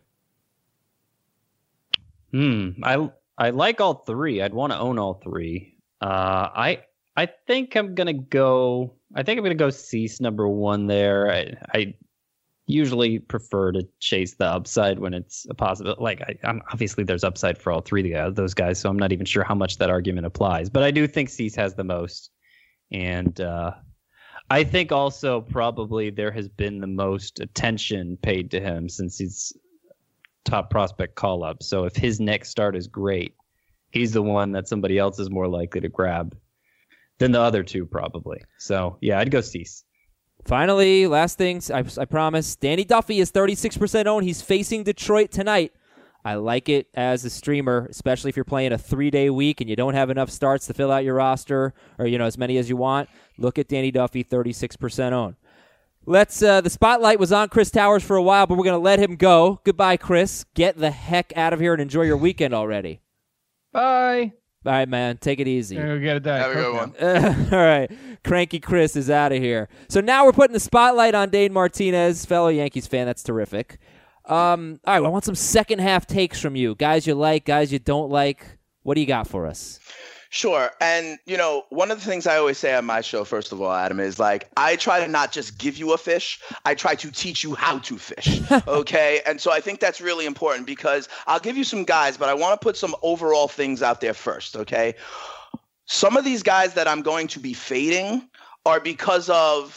Hmm. I I like all three. I'd want to own all three. Uh, I I think I'm gonna go. I think I'm gonna go Cease number one there. I, I usually prefer to chase the upside when it's a possible. Like I, I'm obviously there's upside for all three of those guys, so I'm not even sure how much that argument applies. But I do think Cease has the most, and uh, I think also probably there has been the most attention paid to him since he's top prospect call up. So if his next start is great, he's the one that somebody else is more likely to grab than the other two probably. So yeah, I'd go Cease. Finally, last things, I, I promise. Danny Duffy is thirty-six percent owned. He's facing Detroit tonight. I like it as a streamer, especially if you're playing a three-day week and you don't have enough starts to fill out your roster or, you know, as many as you want. Look at Danny Duffy, thirty-six percent owned. Let's. Uh, the spotlight was on Chris Towers for a while, but we're going to let him go. Goodbye, Chris. Get the heck out of here and enjoy your weekend already. Bye. All right, man. Take it easy. Go get a diet Have a good Coke one. now. All right. Cranky Chris is out of here. So now we're putting the spotlight on Dane Martinez, fellow Yankees fan. That's terrific. Um, all right. I want some second half takes from you. Guys you like, guys you don't like. What do you got for us? Sure. And, you know, one of the things I always say on my show, first of all, Adam, is like, I try to not just give you a fish. I try to teach you how to fish. Okay. And so I think that's really important because I'll give you some guys, but I want to put some overall things out there first. Okay. Some of these guys that I'm going to be fading are because of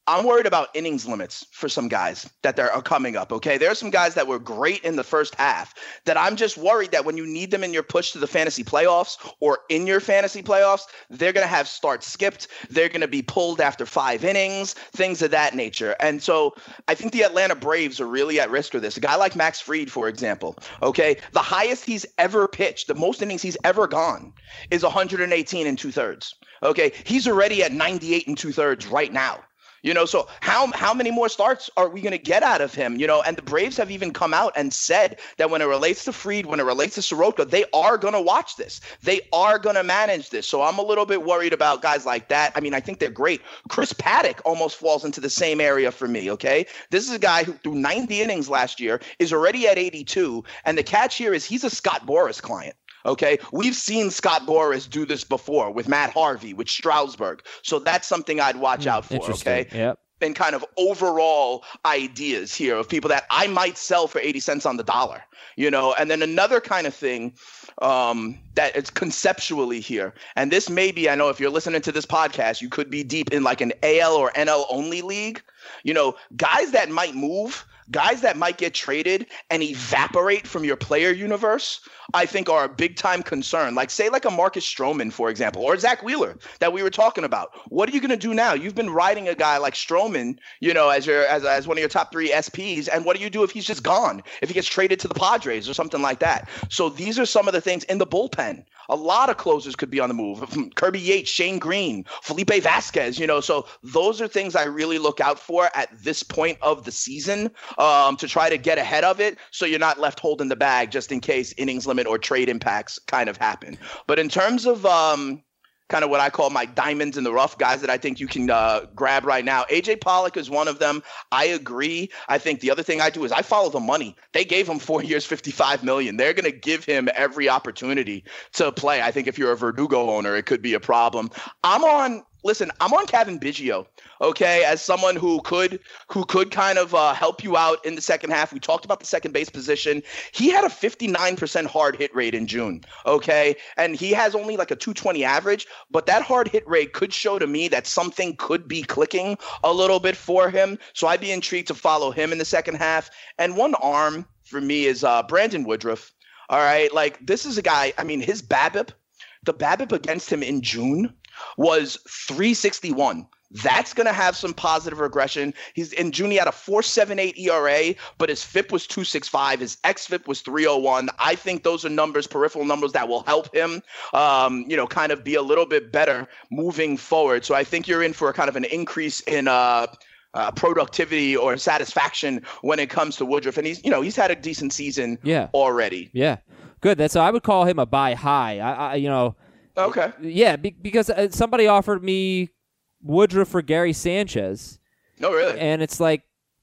I'm worried about innings limits for some guys that there are coming up, okay? There are some guys that were great in the first half that I'm just worried that when you need them in your push to the fantasy playoffs or in your fantasy playoffs, they're going to have starts skipped. They're going to be pulled after five innings, things of that nature. And so I think the Atlanta Braves are really at risk for this. A guy like Max Fried, for example, okay? The highest he's ever pitched, the most innings he's ever gone is one hundred eighteen and two thirds, okay? He's already at ninety-eight and two thirds right now. You know, so how how many more starts are we going to get out of him? You know, and the Braves have even come out and said that when it relates to Fried, when it relates to Soroka, they are going to watch this. They are going to manage this. So I'm a little bit worried about guys like that. I mean, I think they're great. Chris Paddock almost falls into the same area for me, okay? This is a guy who threw ninety innings last year, is already at eighty-two, and the catch here is he's a Scott Boras client. Okay, we've seen Scott Boras do this before with Matt Harvey, with Strasburg. So that's something I'd watch out for. Okay. Yep. And kind of overall ideas here of people that I might sell for eighty cents on the dollar, you know, and then another kind of thing um, that it's conceptually here. And this may be, I know if you're listening to this podcast, you could be deep in like an A L or N L only league, you know, guys that might move, guys that might get traded and evaporate from your player universe, I think are a big time concern. Like say like a Marcus Stroman, for example, or Zach Wheeler that we were talking about. What are you going to do now? You've been riding a guy like Stroman, you know, as your as, as one of your top three S Ps. And what do you do if he's just gone? If he gets traded to the Padres or something like that? So these are some of the things in the bullpen. A lot of closers could be on the move. Kirby Yates, Shane Green, Felipe Vasquez, you know, so those are things I really look out for at this point of the season um, to try to get ahead of it so you're not left holding the bag just in case innings limit or trade impacts kind of happen. But in terms of um, kind of what I call my diamonds in the rough, guys that I think you can uh, grab right now, A J Pollock is one of them. I agree. I think the other thing I do is I follow the money. They gave him four years, fifty-five million dollars. They're going to give him every opportunity to play. I think if you're a Verdugo owner, it could be a problem. I'm on Listen, I'm on Kevin Biggio, okay, as someone who could who could kind of uh, help you out in the second half. We talked about the second base position. He had a fifty-nine percent hard hit rate in June, okay, and he has only like a two twenty average, but that hard hit rate could show to me that something could be clicking a little bit for him. So I'd be intrigued to follow him in the second half. And one arm for me is uh, Brandon Woodruff. All right, like this is a guy, I mean, his BABIP, the BABIP against him in June was three sixty-one. That's going to have some positive regression. He's in June, he had a four seventy-eight E R A, but his F I P was two sixty-five. His X F I P was three oh one. I think those are numbers, peripheral numbers that will help him, um, you know, kind of be a little bit better moving forward. So I think you're in for a kind of an increase in uh, uh, productivity or satisfaction when it comes to Woodruff. And he's, you know, he's had a decent season yeah. already. Yeah. Good. That's, I would call him a buy high. I, I you know, Okay. Yeah, be, because uh, somebody offered me Woodruff for Gary Sanchez. No, really? And it's like,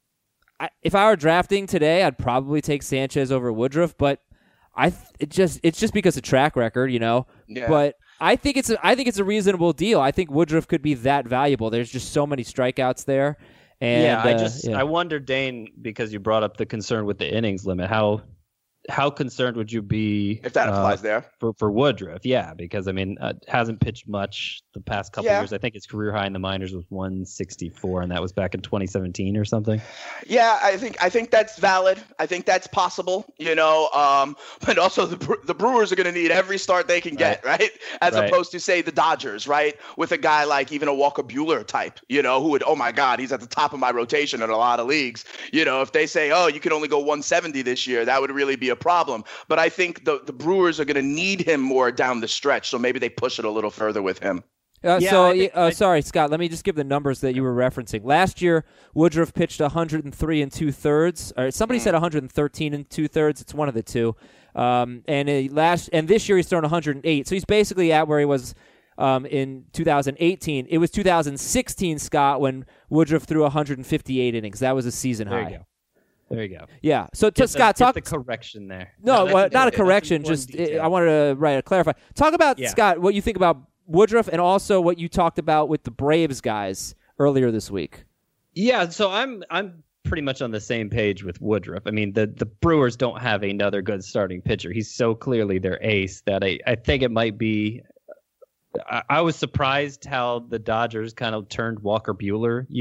I, if I were drafting today, I'd probably take Sanchez over Woodruff, but I th- it just it's just because of track record, you know. Yeah. But I think it's a, I think it's a reasonable deal. I think Woodruff could be that valuable. There's just so many strikeouts there. And yeah, I uh, just yeah. I wonder, Dane, because you brought up the concern with the innings limit, how how concerned would you be If that applies uh, there. for for Woodruff? Yeah, because I mean, uh, hasn't pitched much the past couple Yeah. years. I think his career high in the minors was one sixty-four, and that was back in twenty seventeen or something. Yeah, I think I think that's valid. I think that's possible, you know. Um, but also the Bre- the Brewers are going to need every start they can get, right? As Right. opposed to say the Dodgers, right? With a guy like even a Walker Buehler type, you know, who would, oh my God, he's at the top of my rotation in a lot of leagues. You know, if they say, oh, you can only go one seventy this year, that would really be a problem. But I think the the Brewers are going to need him more down the stretch, so maybe they push it a little further with him. Uh, Yeah, so, I think- uh, I- sorry, Scott. Let me just give the numbers that you were referencing. Last year, Woodruff pitched one hundred three and two thirds. Or somebody said one hundred thirteen and two thirds. It's one of the two. Um, and uh, last and this year he's thrown one hundred eight. So he's basically at where he was um, in two thousand eighteen. It was two thousand sixteen, Scott, when Woodruff threw one hundred fifty-eight innings. That was a season There high. you go. There you go. Yeah. So, to, Get the- Scott, get talk. the correction there. No, that's well, a- not a that's an correction. important Just detail. uh, I wanted to right clarify. Talk about Yeah. Scott. What you think about Woodruff, and also what you talked about with the Braves guys earlier this week. Yeah, so I'm I'm pretty much on the same page with Woodruff. I mean, the, the Brewers don't have another good starting pitcher. He's so clearly their ace that I, I think it might be I, I was surprised how the Dodgers kind of turned Walker Buehler use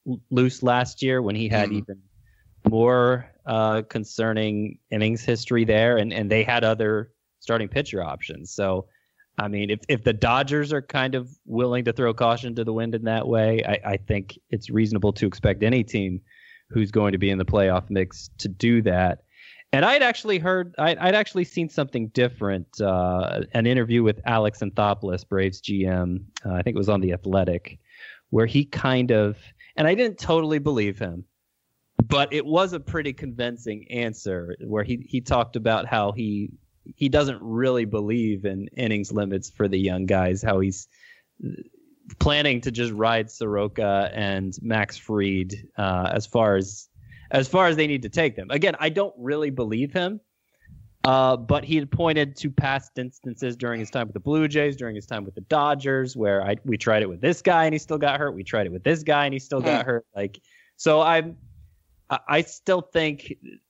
l- loose last year when he had Mhm. even more uh, concerning innings history there, and, and they had other starting pitcher options. So, I mean, if, if the Dodgers are kind of willing to throw caution to the wind in that way, I, I think it's reasonable to expect any team who's going to be in the playoff mix to do that. And I'd actually heard, I'd, I'd actually seen something different, uh, an interview with Alex Anthopoulos, Braves G M, uh, I think it was on The Athletic, where he kind of, and I didn't totally believe him, but it was a pretty convincing answer where he, he talked about how he he doesn't really believe in innings limits for the young guys, how he's planning to just ride Soroka and Max Fried uh, as far as as far as they need to take them. Again, I don't really believe him, uh, but he had pointed to past instances during his time with the Blue Jays, during his time with the Dodgers, where I we tried it with this guy and he still got hurt. We tried it with this guy and he still got hurt. Like, so I'm I, I still think.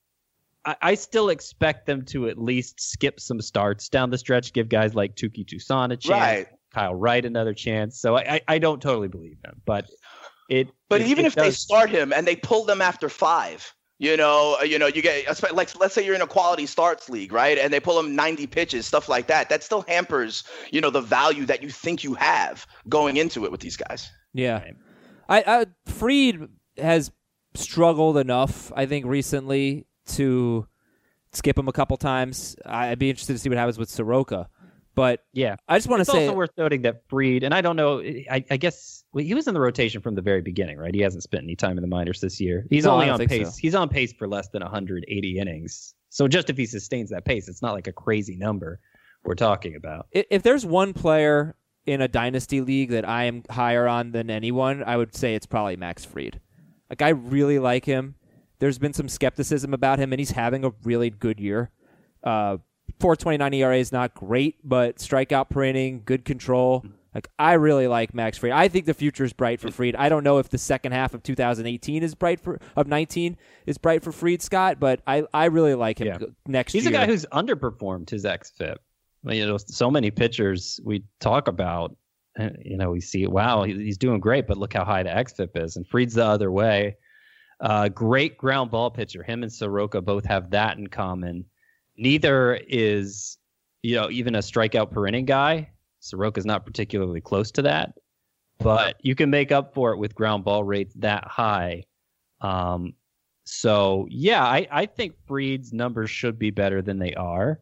I, I still expect them to at least skip some starts down the stretch, give guys like Tuki Tucson a chance, Right. Kyle Wright another chance. So I, I, I don't totally believe him, but it. But it, even it if they does- start him and they pull them after five, you know, uh, you know, you get espe- like let's say you're in a quality starts league, right? And they pull him ninety pitches, stuff like that. That still hampers, you know, the value that you think you have going into it with these guys. Yeah. I, I Fried has struggled enough, I think, recently to skip him a couple times. I'd be interested to see what happens with Soroka. But Yeah. I just want to It's say also worth noting that Fried, and I don't know, I, I guess well, he was in the rotation from the very beginning, right? He hasn't spent any time in the minors this year. He's No, I only don't on think pace. so. He's on pace for less than one hundred eighty innings. So just if he sustains that pace, it's not like a crazy number we're talking about. i- if there's one player in a dynasty league that I am higher on than anyone, I would say it's probably Max Fried. Like, I really like him. There's been some skepticism about him, and he's having a really good year. Uh, four twenty-nine E R A is not great, but strikeout per inning, good control. Like, I really like Max Fried. I think the future is bright for Fried. I don't know if the second half of two thousand eighteen is bright for of nineteen is bright for Fried, Scott, but I, I really like him Yeah. g- next He's year. a guy who's underperformed his xFIP. I mean, you know, so many pitchers we talk about, uh, you know, we see, wow, he- he's doing great, but look how high the xFIP is. And Fried's the other way. Uh, great ground ball pitcher. Him and Soroka both have that in common. Neither is, you know, even a strikeout per inning guy. Soroka's not particularly close to that, but you can make up for it with ground ball rates that high. Um, so yeah, I, I think Fried's numbers should be better than they are.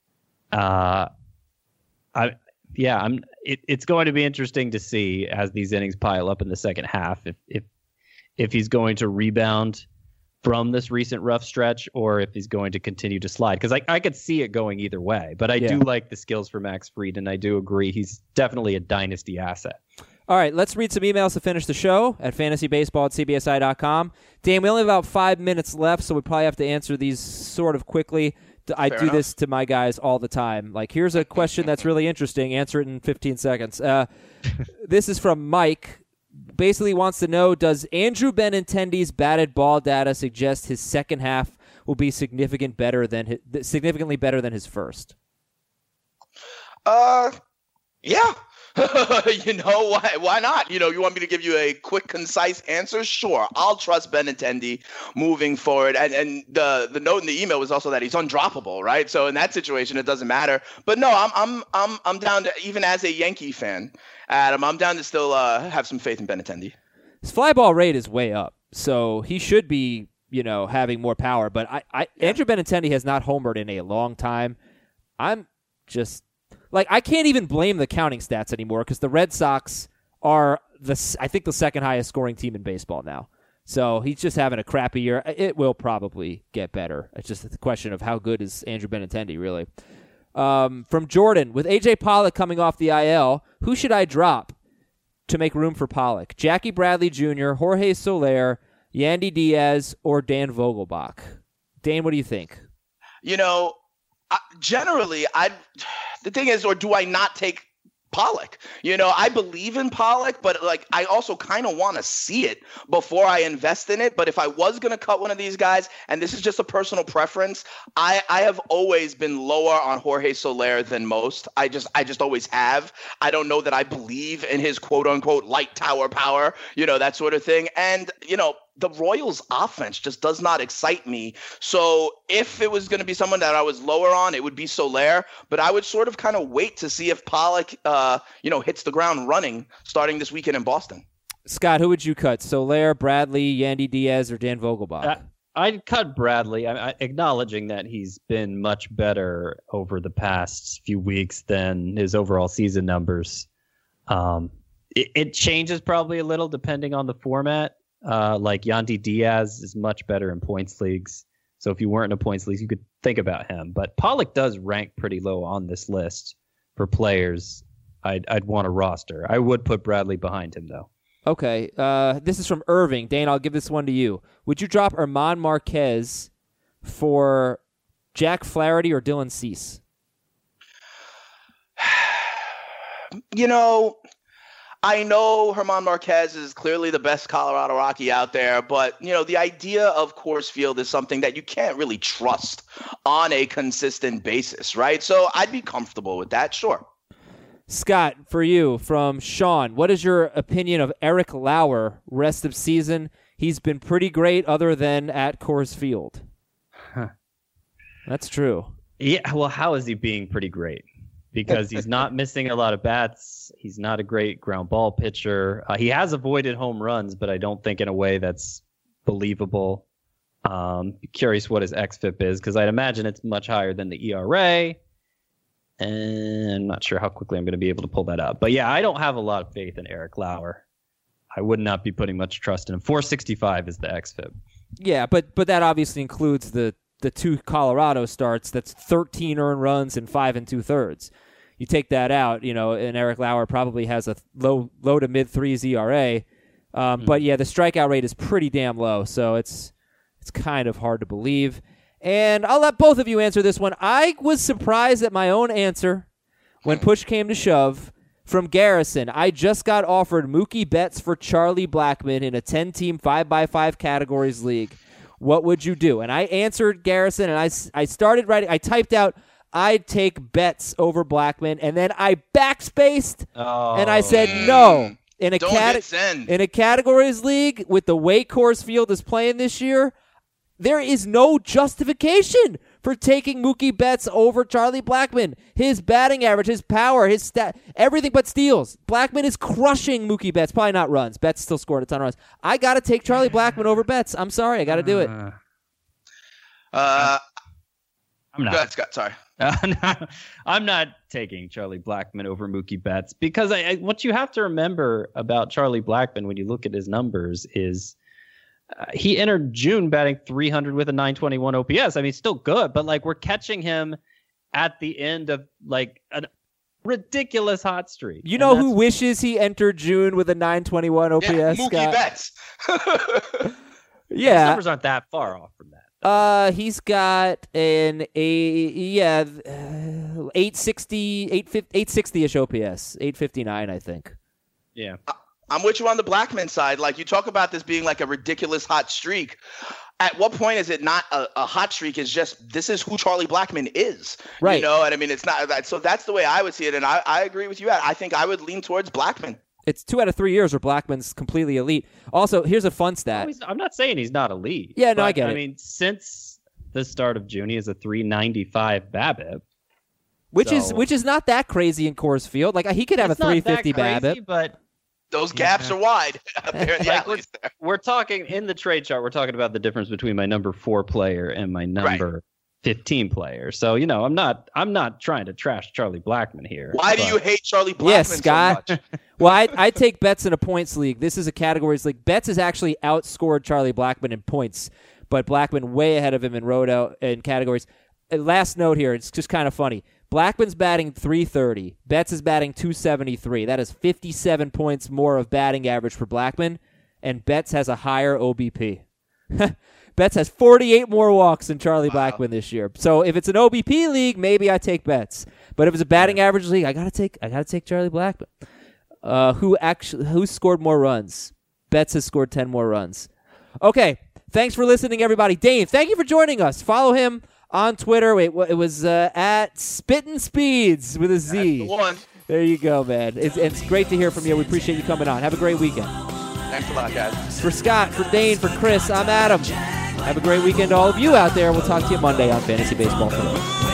Uh, I yeah, I'm. It, it's going to be interesting to see as these innings pile up in the second half if if if he's going to rebound from this recent rough stretch or if he's going to continue to slide. Because I, I could see it going either way, but I Yeah. do like the skills for Max Fried, and I do agree he's definitely a dynasty asset. All right, let's read some emails to finish the show at fantasybaseball at c b s i dot com. Dan, we only have about five minutes left, so we probably have to answer these sort of quickly. I Fair do enough. this to my guys all the time. Like, here's a question that's really interesting. Answer it in fifteen seconds. Uh, this is from Mike. Basically wants to know, does Andrew Benintendi's batted ball data suggest his second half will be significant better than his, significantly better than his first? Uh, yeah. You know, why why not? You know, you want me to give you a quick, concise answer? Sure. I'll trust Benintendi moving forward. And and the the note in the email was also that he's undroppable, right? So in that situation, it doesn't matter. But no, I'm I'm I'm I'm down to, even as a Yankee fan, Adam, I'm down to still uh, have some faith in Benintendi. His fly ball rate is way up, so he should be, you know, having more power. But I, I Andrew Benintendi has not homered in a long time. I'm just like, I can't even blame the counting stats anymore because the Red Sox are the s- I think the second highest scoring team in baseball now. So he's just having a crappy year. It will probably get better. It's just the question of how good is Andrew Benintendi really. Um, from Jordan, with A J Pollock coming off the I L, who should I drop to make room for Pollock? Jackie Bradley Junior, Jorge Soler, Yandy Diaz, or Dan Vogelbach? Dan, what do you think? You know, I, generally, I. The thing is, or do I not take Pollock. You know, I believe in Pollock, but like I also kind of want to see it before I invest in it. But if I was going to cut one of these guys, and this is just a personal preference, I, I have always been lower on Jorge Soler than most. I just I just always have. I don't know that I believe in his quote unquote light tower power, you know, that sort of thing. And, you know, the Royals offense just does not excite me. So if it was going to be someone that I was lower on, it would be Soler. But I would sort of kind of wait to see if Pollock, uh, you know, hits the ground running starting this weekend in Boston. Scott, who would you cut? Soler, Bradley, Yandy Diaz, or Dan Vogelbach? Uh, I'd cut Bradley, I, I, acknowledging that he's been much better over the past few weeks than his overall season numbers. Um, it, it changes probably a little depending on the format. Uh, like Yandy Diaz is much better in points leagues. So if you weren't in a points league, you could think about him. But Pollock does rank pretty low on this list for players I'd, I'd want to roster. I would put Bradley behind him, though. Okay. Uh, this is from Irving. Dane, I'll give this one to you. Would you drop Herman Marquez for Jack Flaherty or Dylan Cease? You know, I know Herman Marquez is clearly the best Colorado Rocky out there, but, you know, the idea of Coors Field is something that you can't really trust on a consistent basis, right? So I'd be comfortable with that, sure. Scott, for you, from Sean, what is your opinion of Eric Lauer rest of season? He's been pretty great other than at Coors Field. Huh. That's true. Yeah, well, how is he being pretty great? Because he's not missing a lot of bats. He's not a great ground ball pitcher. Uh, he has avoided home runs, but I don't think in a way that's believable. Um, curious what his xFIP is, because I'd imagine it's much higher than the E R A. And I'm not sure how quickly I'm going to be able to pull that up. But yeah, I don't have a lot of faith in Eric Lauer. I would not be putting much trust in him. four sixty-five is the xFIP. Yeah, but but that obviously includes the, the two Colorado starts. That's thirteen earned runs and five and two thirds. You take that out, you know, and Eric Lauer probably has a low low to mid threes E R A. Um, mm. But yeah, the strikeout rate is pretty damn low, so it's it's kind of hard to believe. And I'll let both of you answer this one. I was surprised at my own answer when push came to shove from Garrison. I just got offered Mookie Betts for Charlie Blackmon in a ten-team five by five categories league. What would you do? And I answered Garrison, and I, I started writing. I typed out, I'd take Betts over Blackmon, and then I backspaced, oh. and I said no. In a, Don't cate- hit send. in a categories league with the way Coors Field is playing this year, there is no justification for taking Mookie Betts over Charlie Blackmon. His batting average, his power, his stat, everything but steals. Blackmon is crushing Mookie Betts. Probably not runs. Betts still scored a ton of runs. I got to take Charlie Blackmon over Betts. I'm sorry. I got to do it. Uh, I'm not. Go ahead, Scott. Sorry. Uh, I'm not taking Charlie Blackmon over Mookie Betts because I, I, what you have to remember about Charlie Blackmon when you look at his numbers is uh, he entered June batting three hundred with a nine twenty-one O P S. I mean, still good, but like we're catching him at the end of like a ridiculous hot streak. You know who wishes he entered June with a nine twenty-one O P S? Yeah, Mookie Scott? Betts. Yeah. His numbers aren't that far off from that. Uh, he's got an a yeah, uh, eight sixty, eight sixty-ish O P S, eight fifty-nine, I think. Yeah. I'm with you on the Blackmon side. Like, you talk about this being like a ridiculous hot streak. At what point is it not a, a hot streak? Is just this is who Charlie Blackmon is, right? You know, and I mean, it's not that. So that's the way I would see it, and I, I agree with you. I think I would lean towards Blackmon. It's two out of three years where Blackman's completely elite. Also, here's a fun stat. No, I'm not saying he's not elite. Yeah, no, but, I get I it. I mean, since the start of June, he has a three ninety-five BABIP. Which so, is which is not that crazy in Coors Field. Like, he could have a three fifty BABIP. But those gaps yeah. are wide out there in the like alleys there. We're talking in the trade chart. We're talking about the difference between my number four player and my number right. fifteen player. So you know, I'm not I'm not trying to trash Charlie Blackmon here. Why but... do you hate Charlie Blackmon yes, Scott. so much? Well, I I take Betts in a points league. This is a categories league. Betts has actually outscored Charlie Blackmon in points, but Blackmon way ahead of him in road out in categories. And last note here, it's just kind of funny. Blackman's batting three thirty. Betts is batting two seventy-three. That is fifty-seven points more of batting average for Blackmon, and Betts has a higher O B P. Betts has forty-eight more walks than Charlie wow. Blackmon this year. So if it's an O B P league, maybe I take Betts. But if it's a batting yeah. average league, I gotta take I gotta take Charlie Blackmon. Uh, who actually who scored more runs? Betts has scored ten more runs. Okay, thanks for listening, everybody. Dane, thank you for joining us. Follow him on Twitter. Wait, it was uh, at Spittin' Speeds with a Z. That's the one. There you go, man. It's, it's great to hear from you. We appreciate you coming on. Have a great weekend. Thanks a lot, guys. For Scott, for Dane, for Chris, I'm Adam. Have a great weekend to all of you out there. We'll talk to you Monday on Fantasy Baseball Today.